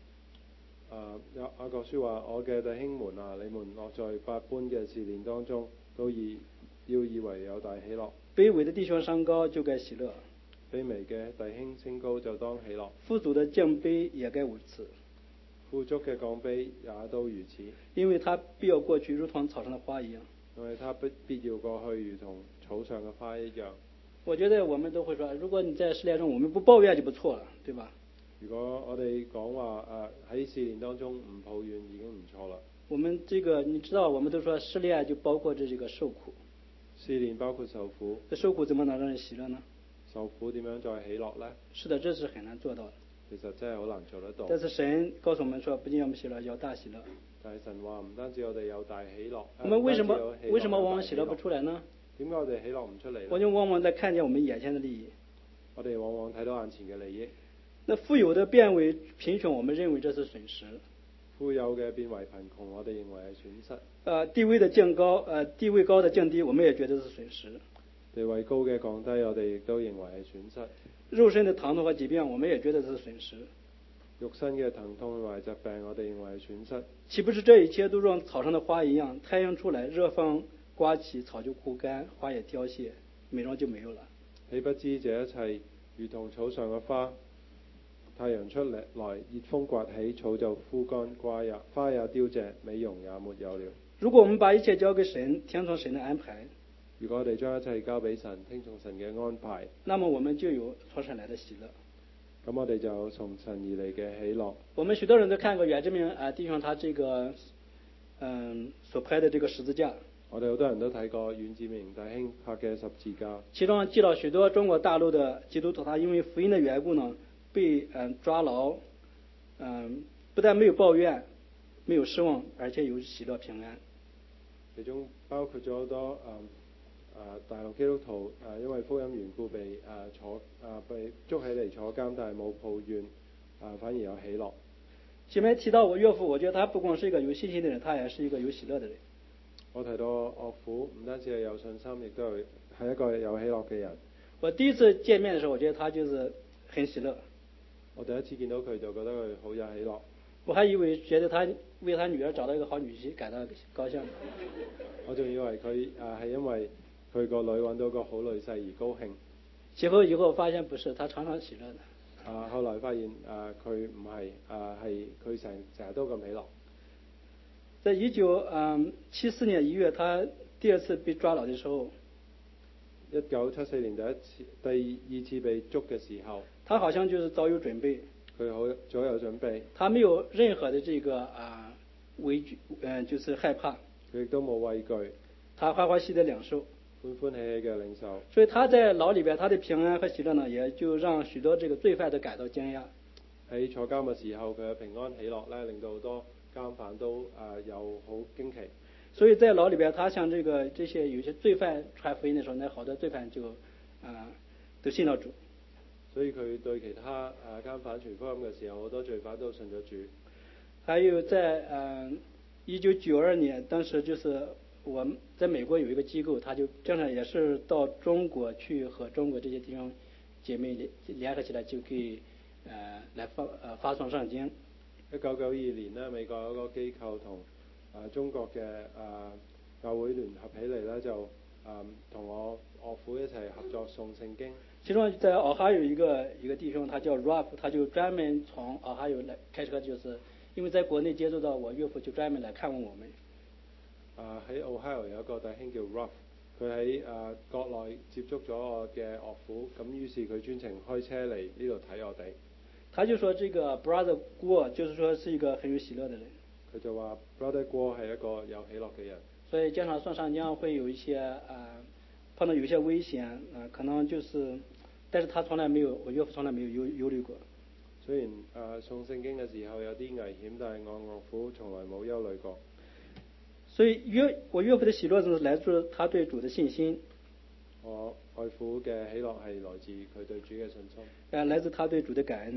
雅各書話：我嘅弟兄們啊，你們落在百般嘅試煉當中，都要以為有大喜樂。 卑微的弟兄升高就該喜樂， 卑微嘅弟兄升高就當喜樂。 富足的降卑也該如此， 富足嘅降卑也都如此。 因為他必要過去，如同草上的花一樣。 因為他必要過去，如同草上嘅花一樣。 我覺得我們都會說，如果你在試煉中，我們不抱怨就不錯了，對吧？ 如果我哋講話喺試煉當中唔抱怨已經唔錯啦。 我們這個你知道，我們都說試煉就包括這個受苦。 試煉包括受苦。 這受苦怎麼能讓人喜樂呢？ 受苦點樣再喜樂呢？ 是的，這是很難做到的。 其實真係好難做得到。 但是神告訴我們說，不僅要我們喜樂，要大喜樂。 但係神話唔單止我哋有大喜樂。 我們為什麼往往喜樂不出來呢？ 點解我哋喜樂唔出嚟呢？ 我就往往在看見我們眼前的利益。 我哋往往睇到眼前嘅利益。 那富有的變為貧窮，我們認為這是損失。 富有嘅變為貧窮，我哋認為係損失。 地位的降高，地位高的降低，我們也覺得是損失。 地位高嘅降低，我哋亦都認為係損失。 肉身的疼痛和疾病，我們也覺得是損失。 肉身嘅疼痛同埋疾病，我哋認為係損失。 豈不是這一切都像草上的花一樣，太陽出來，熱風刮起，草就枯乾，花也凋謝，美容就沒有了。 豈不知這一切如同草上嘅花，太陽出來，熱風刮起，草就枯乾，花也凋謝，美容也沒有了。 如果我們把一切交給神，聽從神的安排， 如果我哋將一切交俾神，聽從神嘅安排， 那麼我們就有從神來的喜樂。 咁我哋就從神而嚟嘅喜樂。 我們許多人都看過袁志明弟兄他這個所拍的這個十字架。 我哋好多人都睇過阮志明弟兄拍嘅十字架。 其中記到許多中國大陸的基督徒，他因為福音的緣故呢，被抓牢，不但沒有抱怨，沒有失望，而且有喜樂平安。 其中包括咗好多大陸基督徒因為福音緣故被捉起嚟坐監，但係冇抱怨，反而有喜樂。 前面提到我岳父，我覺得他不光是一個有信心的人，他也是一個有喜樂的人。 我提到岳父唔單止係有信心，亦都係一個有喜樂嘅人。 我第一次見面的時候，我覺得他就是很喜樂。 我第一次見到佢就覺得佢好有喜樂。 我還以為覺得他為他女兒找到一個好女婿感到高興。 我仲以為佢係因為佢個女揾到個好女婿而高興。 結婚以後發現不是，他常常喜樂的。 後來發現佢唔係，係佢成日都咁喜樂。 在1974年1月，他第二次被抓牢的時候 ，1974年第二次被捉嘅時候， 他好像就是早有準備。 佢好早有準備。 他沒有任何的這個畏懼，就是害怕。 佢亦都冇畏懼。 他歡歡喜喜的領受。 歡歡喜喜嘅領受。所以他在牢裏邊，他的平安和喜樂呢，也就讓許多這個罪犯都感到驚訝。 喺坐監嘅時候，佢嘅平安喜樂咧，令到好多監犯都有好驚奇。 所以在牢裏邊，他向這些有些罪犯傳福音的時候，那好多罪犯就都信到主。 所以佢對其他監犯傳福音嘅時候，好多罪犯都信咗主。 還有在1992年，當時就是我在美國有一個機構，他就經常也是到中國去和中國這些弟兄姐妹聯合起來，就可以來發送聖經。 1992年呢，美國有一個機構同中國嘅教會聯合起嚟咧，就同我岳父一齊合作送聖經。 其中在奧哈有一個弟兄，他叫 Ralph， 他就專門從奧哈有來開車，就是因為在國內接觸到我岳父，就專門來看望我們。 喺 Ohio 有一個弟兄叫 Ralph， 佢喺國內接觸咗我嘅岳父，咁於是佢專程開車嚟呢度睇我哋。 他就說這個 Brother 郭，就是說是一個很有喜樂的人。 佢就話 Brother 郭係一個有喜樂嘅人。 所以經常送上將會有一些碰到有一些危險可能就是，但是他從來沒有，我岳父從來沒有憂慮過。 雖然送聖經嘅時候有啲危險，但係我岳父從來冇憂慮過。 所以我岳父的喜樂是來自他對主的信心。 我岳父嘅喜樂係來自佢對主嘅信心。 來自他對主的感恩。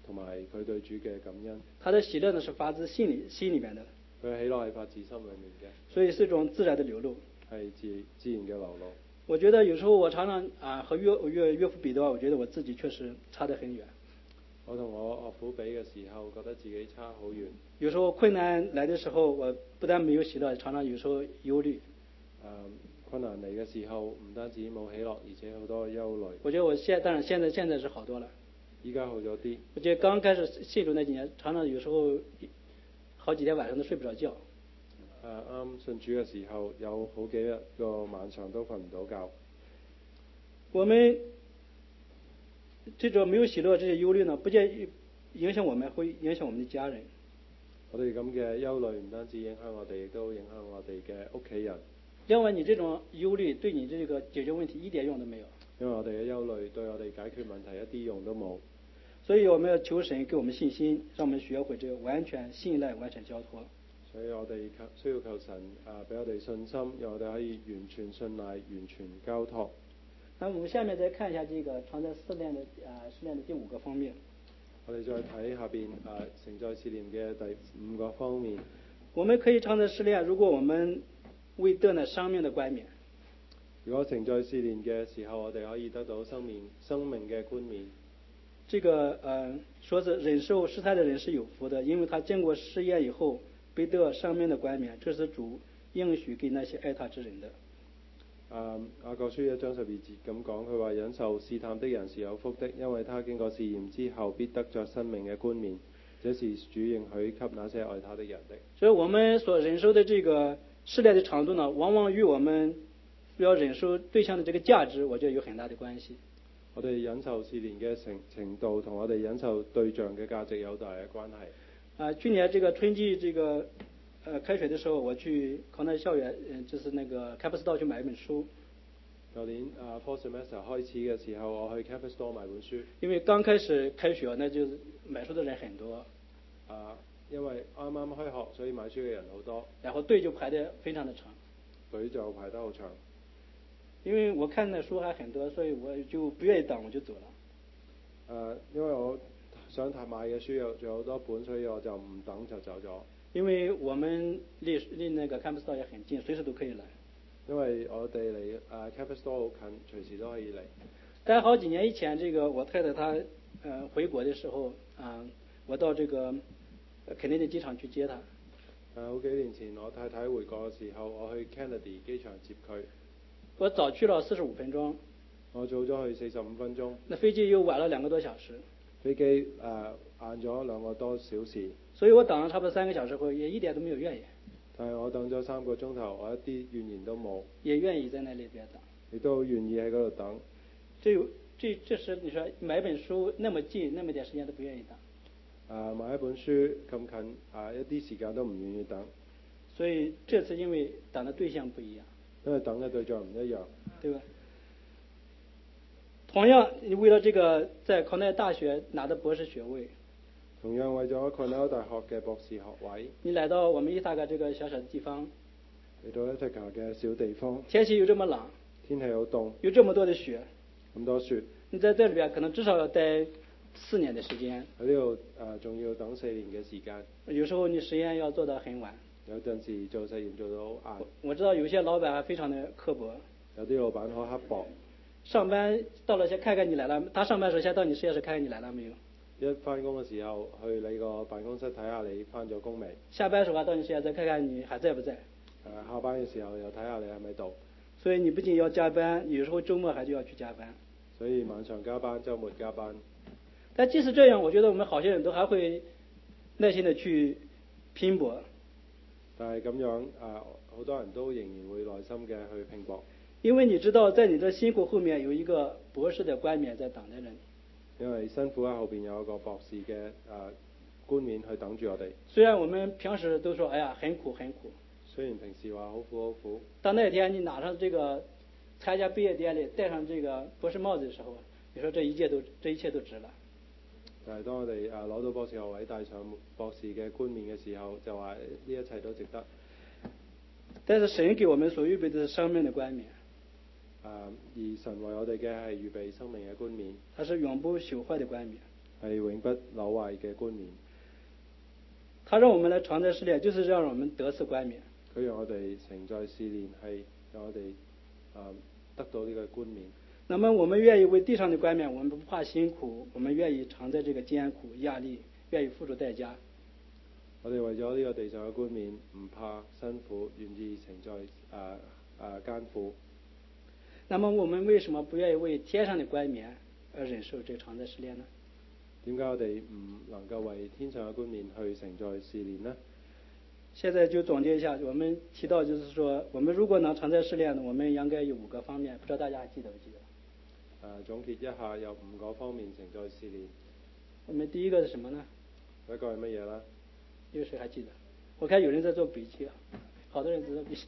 同埋佢對主嘅感恩。 他的喜樂呢是發自心裏面的， 佢嘅喜樂係發自心裏面嘅， 所以是一種自然的流露。 係自然嘅流露。 我覺得有時候我常常和岳父比的話，我覺得我自己確實差得很遠。 我同我岳父比嘅時候，覺得自己差好遠。 有時候困難來的時候，我不但沒有喜樂，常常有時候憂慮。 困難嚟嘅時候，唔單止冇喜樂，而且好多憂慮。 我覺得當然現在是好多了。 依家好咗啲。 我覺得剛開始信主那幾年，常常有時候好幾天晚上都睡不着覺。 啱信主嘅時候，有好幾日個晚上都瞓唔到覺。 我們這種沒有喜樂，這些憂慮呢，不僅影響我們，會影響我們的家人。 我哋咁嘅憂慮唔單止影響我哋，亦都影響我哋嘅屋企人。 另外，你這種憂慮對你這個解決問題一點用都沒有。 因為我哋嘅憂慮對我哋解決問題一啲用都冇。 所以我們要求神給我們信心，讓我們學會這個完全信賴、完全交託。 所以我哋需要求神俾我哋信心，讓我哋可以完全信賴、完全交託。 那我們下面再看一下這個常在試煉的第5個方面。 我哋再睇下邊常在試煉嘅第5個方面。 我們可以常在試煉，如果我們為得那生命的冠冕。 如果常在試煉嘅時候，我哋可以得到生命嘅冠冕。 這個說是忍受試探的人是有福的，因為他經過試驗以後，必得生命的冠冕，這是主應許給那些愛他之人的。 雅各書1章12節咁講，佢話忍受試探的人是有福的，因為他經過試驗之後，必得着生命嘅冠冕，這是主應許給那些愛他的人的。 所以我們所忍受的這個試煉的長度呢，往往與我們要忍受對象的這個價值，我覺得有很大的關係。 我哋忍受試煉嘅程度同我哋忍受對象嘅價值有大嘅關係。 去年這個春季這個開學的時候，我去康奈校園，就是那個 Campus Store 去買一本書。 舊年Fall Semester 開始嘅時候，我去 Campus Store 買本書。 因為剛開始開學，那就是買書的人很多。 因為啱啱開學，所以買書嘅人好多。 然後隊就排得非常的長。 隊就排得好長。 因為我看那書還很多，所以我就不願意等，我就走了。 因為我想買嘅書仲有好多本，所以我就唔等就走咗。 因為我們離那個 Campus Store 也很近，隨時都可以來。因為我哋離Campus Store 好近，隨時都可以嚟。 但好幾年以前，這個我太太她回國的時候，我到這個肯尼迪機場去接她。 好幾年前我太太回國嘅時候，我去 Kennedy 機場接佢。 我早去了45分鐘。 我早咗去45分鐘。 那飛機又晚了2個多小時。 飛機晏咗2個多小時。 所以我等了差不多3個小時後，也一點都沒有怨言。 但係我等咗3個鐘頭，我一啲怨言都冇。 也願意在那裏邊等。 亦都願意喺嗰度等。 這時你說買本書那麼近，那麼點時間都不願意等。 買一本書咁近，一啲時間都唔願意等。 所以這次因為等的對象不一樣。 因為等嘅對象唔一樣。 對吧？同樣，你為了這個在康奈大學拿的博士學位。 同樣為咗康奈大學嘅博士學位。 你來到我們伊塔嘎這個小小的地方。 嚟到伊塔嘎嘅小地方。 天氣又這麼冷。 天氣好凍。 有這麼多的雪。 咁多雪。 你在這裏邊可能至少要待4年的時間。 喺呢度仲要等4年嘅時間。 有時候你實驗要做到很晚。 有陣時做實驗做到好晏。 我知道有些老闆還非常的刻薄。 有啲老闆好刻薄。 上班到了先看看你來了，他上班時先到你實驗室看看你來了沒有。一翻工嘅時候去你個辦公室睇下你翻咗工未。 下班時候到你實驗室看看你還在不在。 下班嘅時候又睇下你喺咪度。 所以你不僅要加班，有時候周末還就要去加班。 所以晚上加班，周末加班。 但即使這樣，我覺得我們好些人都還會耐心的去拼搏。 但係咁樣好多人都仍然會耐心嘅去拼搏。 因為你知道，在你的辛苦後面有一個博士的冠冕在等着你。 因為辛苦喺後邊有一個博士嘅冠冕去等住我哋。 雖然我們平時都說，哎呀，很苦很苦。 雖然平時話好苦好苦。 當那天你拿上這個參加畢業典禮，戴上這個博士帽子的時候，你說這一切都值了。 但係當我哋攞到博士學位，戴上博士嘅冠冕嘅時候，就話呢一切都值得。 但是神給我們所預備的是生命的冠冕。 而神為我哋嘅係預備生命嘅冠冕。 它是永不朽壞的冠冕。 係永不朽壞嘅冠冕。 他讓我們來常在試煉，就是讓我們得賜冠冕。 佢讓我哋承載試煉，係讓我哋得到呢個冠冕。 那麼我們願意為地上的冠冕，我們不怕辛苦，我們願意常在這個艱苦壓力，願意付出代價。 我哋為咗呢個地上嘅冠冕，唔怕辛苦，願意承載艱苦。 那麼我們為什麼不願意為天上的冠冕而忍受這個常在試煉呢？ 點解我哋唔能夠為天上嘅冠冕去承載試煉呢？ 現在就總結一下，我們提到就是說，我們如果能常在試煉，我們應該有5個方面，不知道大家還記得不記得？ 總結一下，有5個方面承載試煉。 我們第一個是什麼呢？ 第一個係乜嘢呢？ 有誰還記得？我看有人在做筆記啊，好多人在做筆記。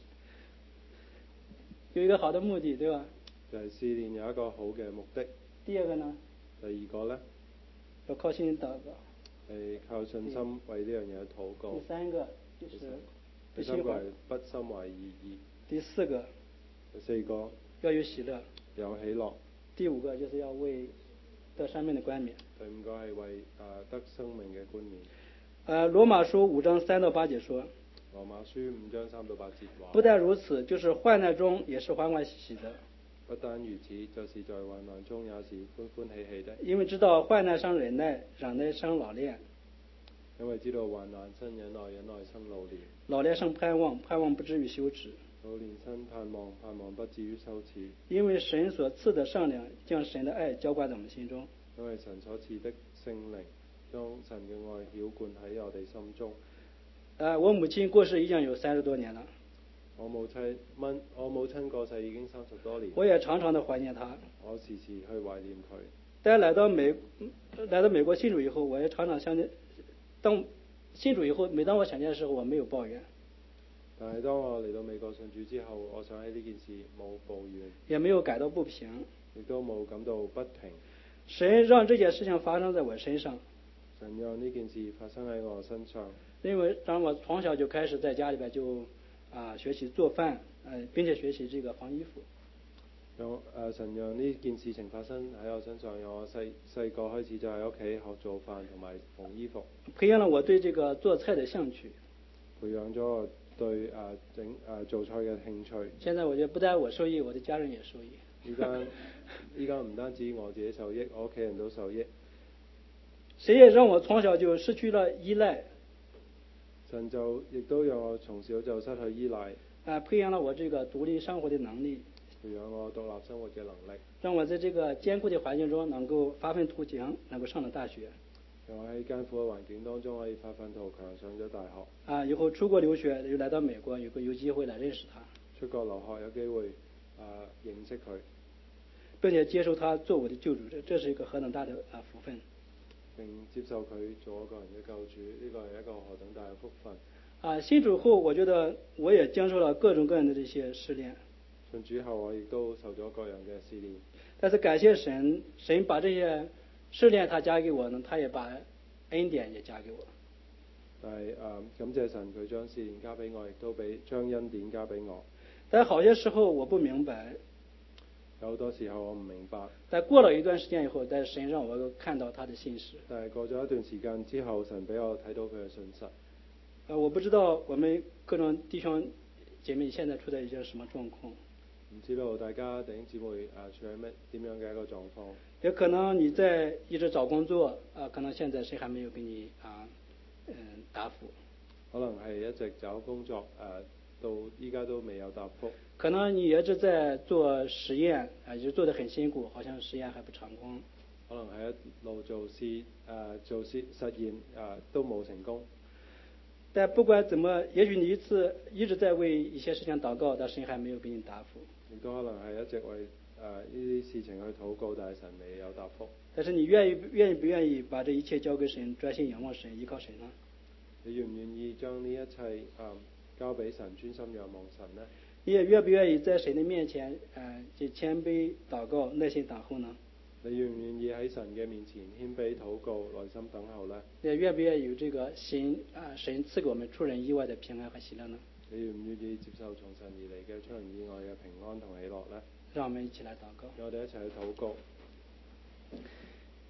有一個好的目的，對吧？ 就係試煉有一個好嘅目的。 第二個呢？ 第二個呢？ 要靠信心禱告。 係靠信心為呢樣嘢禱告。 第三個就是第三個係不心懷二意。 第四個。 第四個要有喜樂。 有喜樂。 第5個就是要為得生命的冠冕。 第5個係為得生命嘅冠冕。 羅馬書5章3到8節說。 羅馬書5章3到8節話。 不但如此，就是患難中也是歡歡喜喜的。 不單如此，就是在患難中也是歡歡喜喜的。 因為知道患難生忍耐，忍耐生老練。 因為知道患難生忍耐，忍耐生老練。 老練生盼望，盼望不至於羞恥。 老練生盼望，盼望不至於羞恥。 因為神所賜的聖靈將神的愛澆灌在我們心中。 因為神所賜的聖靈將神嘅愛澆灌喺我哋心中。 我母親過世已經有30多年了。 我母親過世已經30多年。 我也常常的懷念她。 我時時去懷念佢。 但來到美國信主以後，我也常常想念。當信主以後，每當我想念的時候，我沒有抱怨。 但係當我嚟到美國信主之後，我想起呢件事冇抱怨， 也沒有感到不平， 亦都冇感到不平。 神讓這件事情發生在我身上。 神讓呢件事發生喺我身上。 因為當我從小就開始在家裏邊就學習做飯，並且學習這個縫衣服。 神讓呢件事情發生喺我身上，由我細個開始就喺屋企學做飯同埋縫衣服， 培養了我對這個做菜的興趣， 培養咗我對做菜嘅興趣。 現在我覺得不但我受益，我的家人也受益。 依家唔單止我自己受益，我屋企人都受益。 神也讓我從小就失去了依賴， 神就亦都讓我從小就失去依賴， 培養了我這個獨立生活的能力， 培養我獨立生活嘅能力， 讓我在這個艱苦的環境中能夠發奮圖強，能夠上了大學。 讓我喺艱苦嘅環境當中可以發奮圖強，上咗大學。 以後出國留學，又來到美國，有機會來認識他。 出國留學有機會認識佢， 並且接受他做我的救主，這是一個何等大的福分。 並接受佢做我個人嘅救主，呢個係一個何等大嘅福分。 信主後，我覺得我也經受了各種各樣的這些試煉。 信主後，我亦都受咗各樣嘅試煉。 但是感謝神，神把這些試煉他加給我呢，他也把恩典也加給我。 但係感謝神，佢將試煉加俾我，亦都將恩典加俾我。 但好些時候我不明白， 有好多時候我唔明白。 但過了一段時間以後，但神讓我看到他的信實。 但係過咗一段時間之後，神俾我睇到佢嘅信實。 我不知道我們各種弟兄姐妹現在處在一些什麼狀況。 唔知道大家弟兄姊妹處喺點樣嘅一個狀況？ 也可能你在一直找工作，可能現在誰還沒有給你答覆。 可能係一直找工作，到依家都未有答覆。 可能你一直在做實驗，也做得很辛苦，好像實驗還不成功。 可能係一路做實驗都冇成功。 但不管怎麼，也許你一直在為一些事情禱告，但神還沒有給你答覆。 亦都可能係一直為呢啲事情去禱告，但係神未有答覆。 但是你願意不願意把這一切交給神，專心仰望神，依靠神呢？ 你願唔願意將呢一切交俾神，專心仰望神呢？ 你也願不願意在神的面前就謙卑禱告，耐心等候呢？ 你願唔願意喺神嘅面前謙卑禱告，耐心等候呢？ 你也願不願意有這個神賜給我們出人意外的平安和喜樂呢？ 你願唔願意接受從神而嚟嘅出人意外嘅平安同喜樂呢？ 讓我們一起來禱告。 讓我哋一齊去禱告。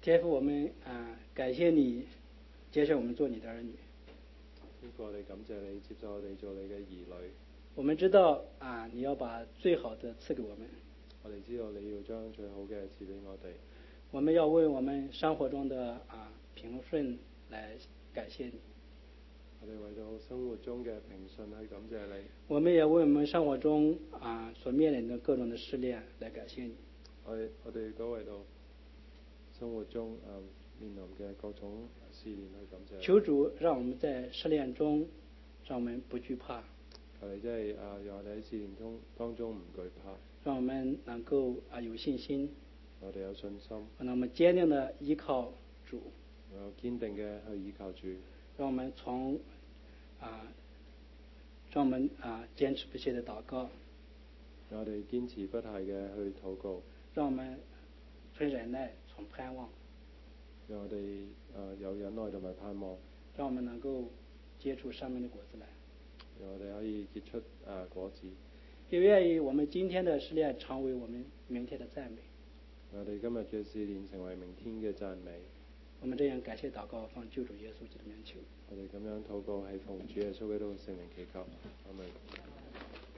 天父，我们感謝你接受我們做你的兒女。 天父，我哋感謝你接受我哋做你嘅兒女。 我們知道你要把最好的賜給我們。 我哋知道你要將最好嘅賜俾我哋。 我們要為我們生活中的平順來感謝你。 我哋為到生活中嘅平順去感謝你。 我們也為我們生活中所面臨的各種的試煉來感謝你。 我哋都為到生活中面臨嘅各種試煉去感謝你。 求主讓我們在試煉中，讓我們不懼怕。 求你即係讓我哋喺試煉當中唔懼怕。 讓我們能夠有信心。 我哋有信心。 讓我們堅定的依靠主。 我有堅定嘅去依靠主。 讓我們堅持不懈的禱告。 讓我哋堅持不懈嘅去禱告。 讓我們存忍耐，存盼望。 讓我哋有忍耐同埋盼望。 讓我們能夠結出生命的果子來。 讓我哋可以結出果子。 也願意我們今天的試煉成為我們明天的讚美。 我哋今日嘅試煉成為明天嘅讚美。 我們這樣感謝禱告，奉救主耶穌基督的名求。 我哋咁樣禱告係奉主耶穌基督聖名祈求，阿們。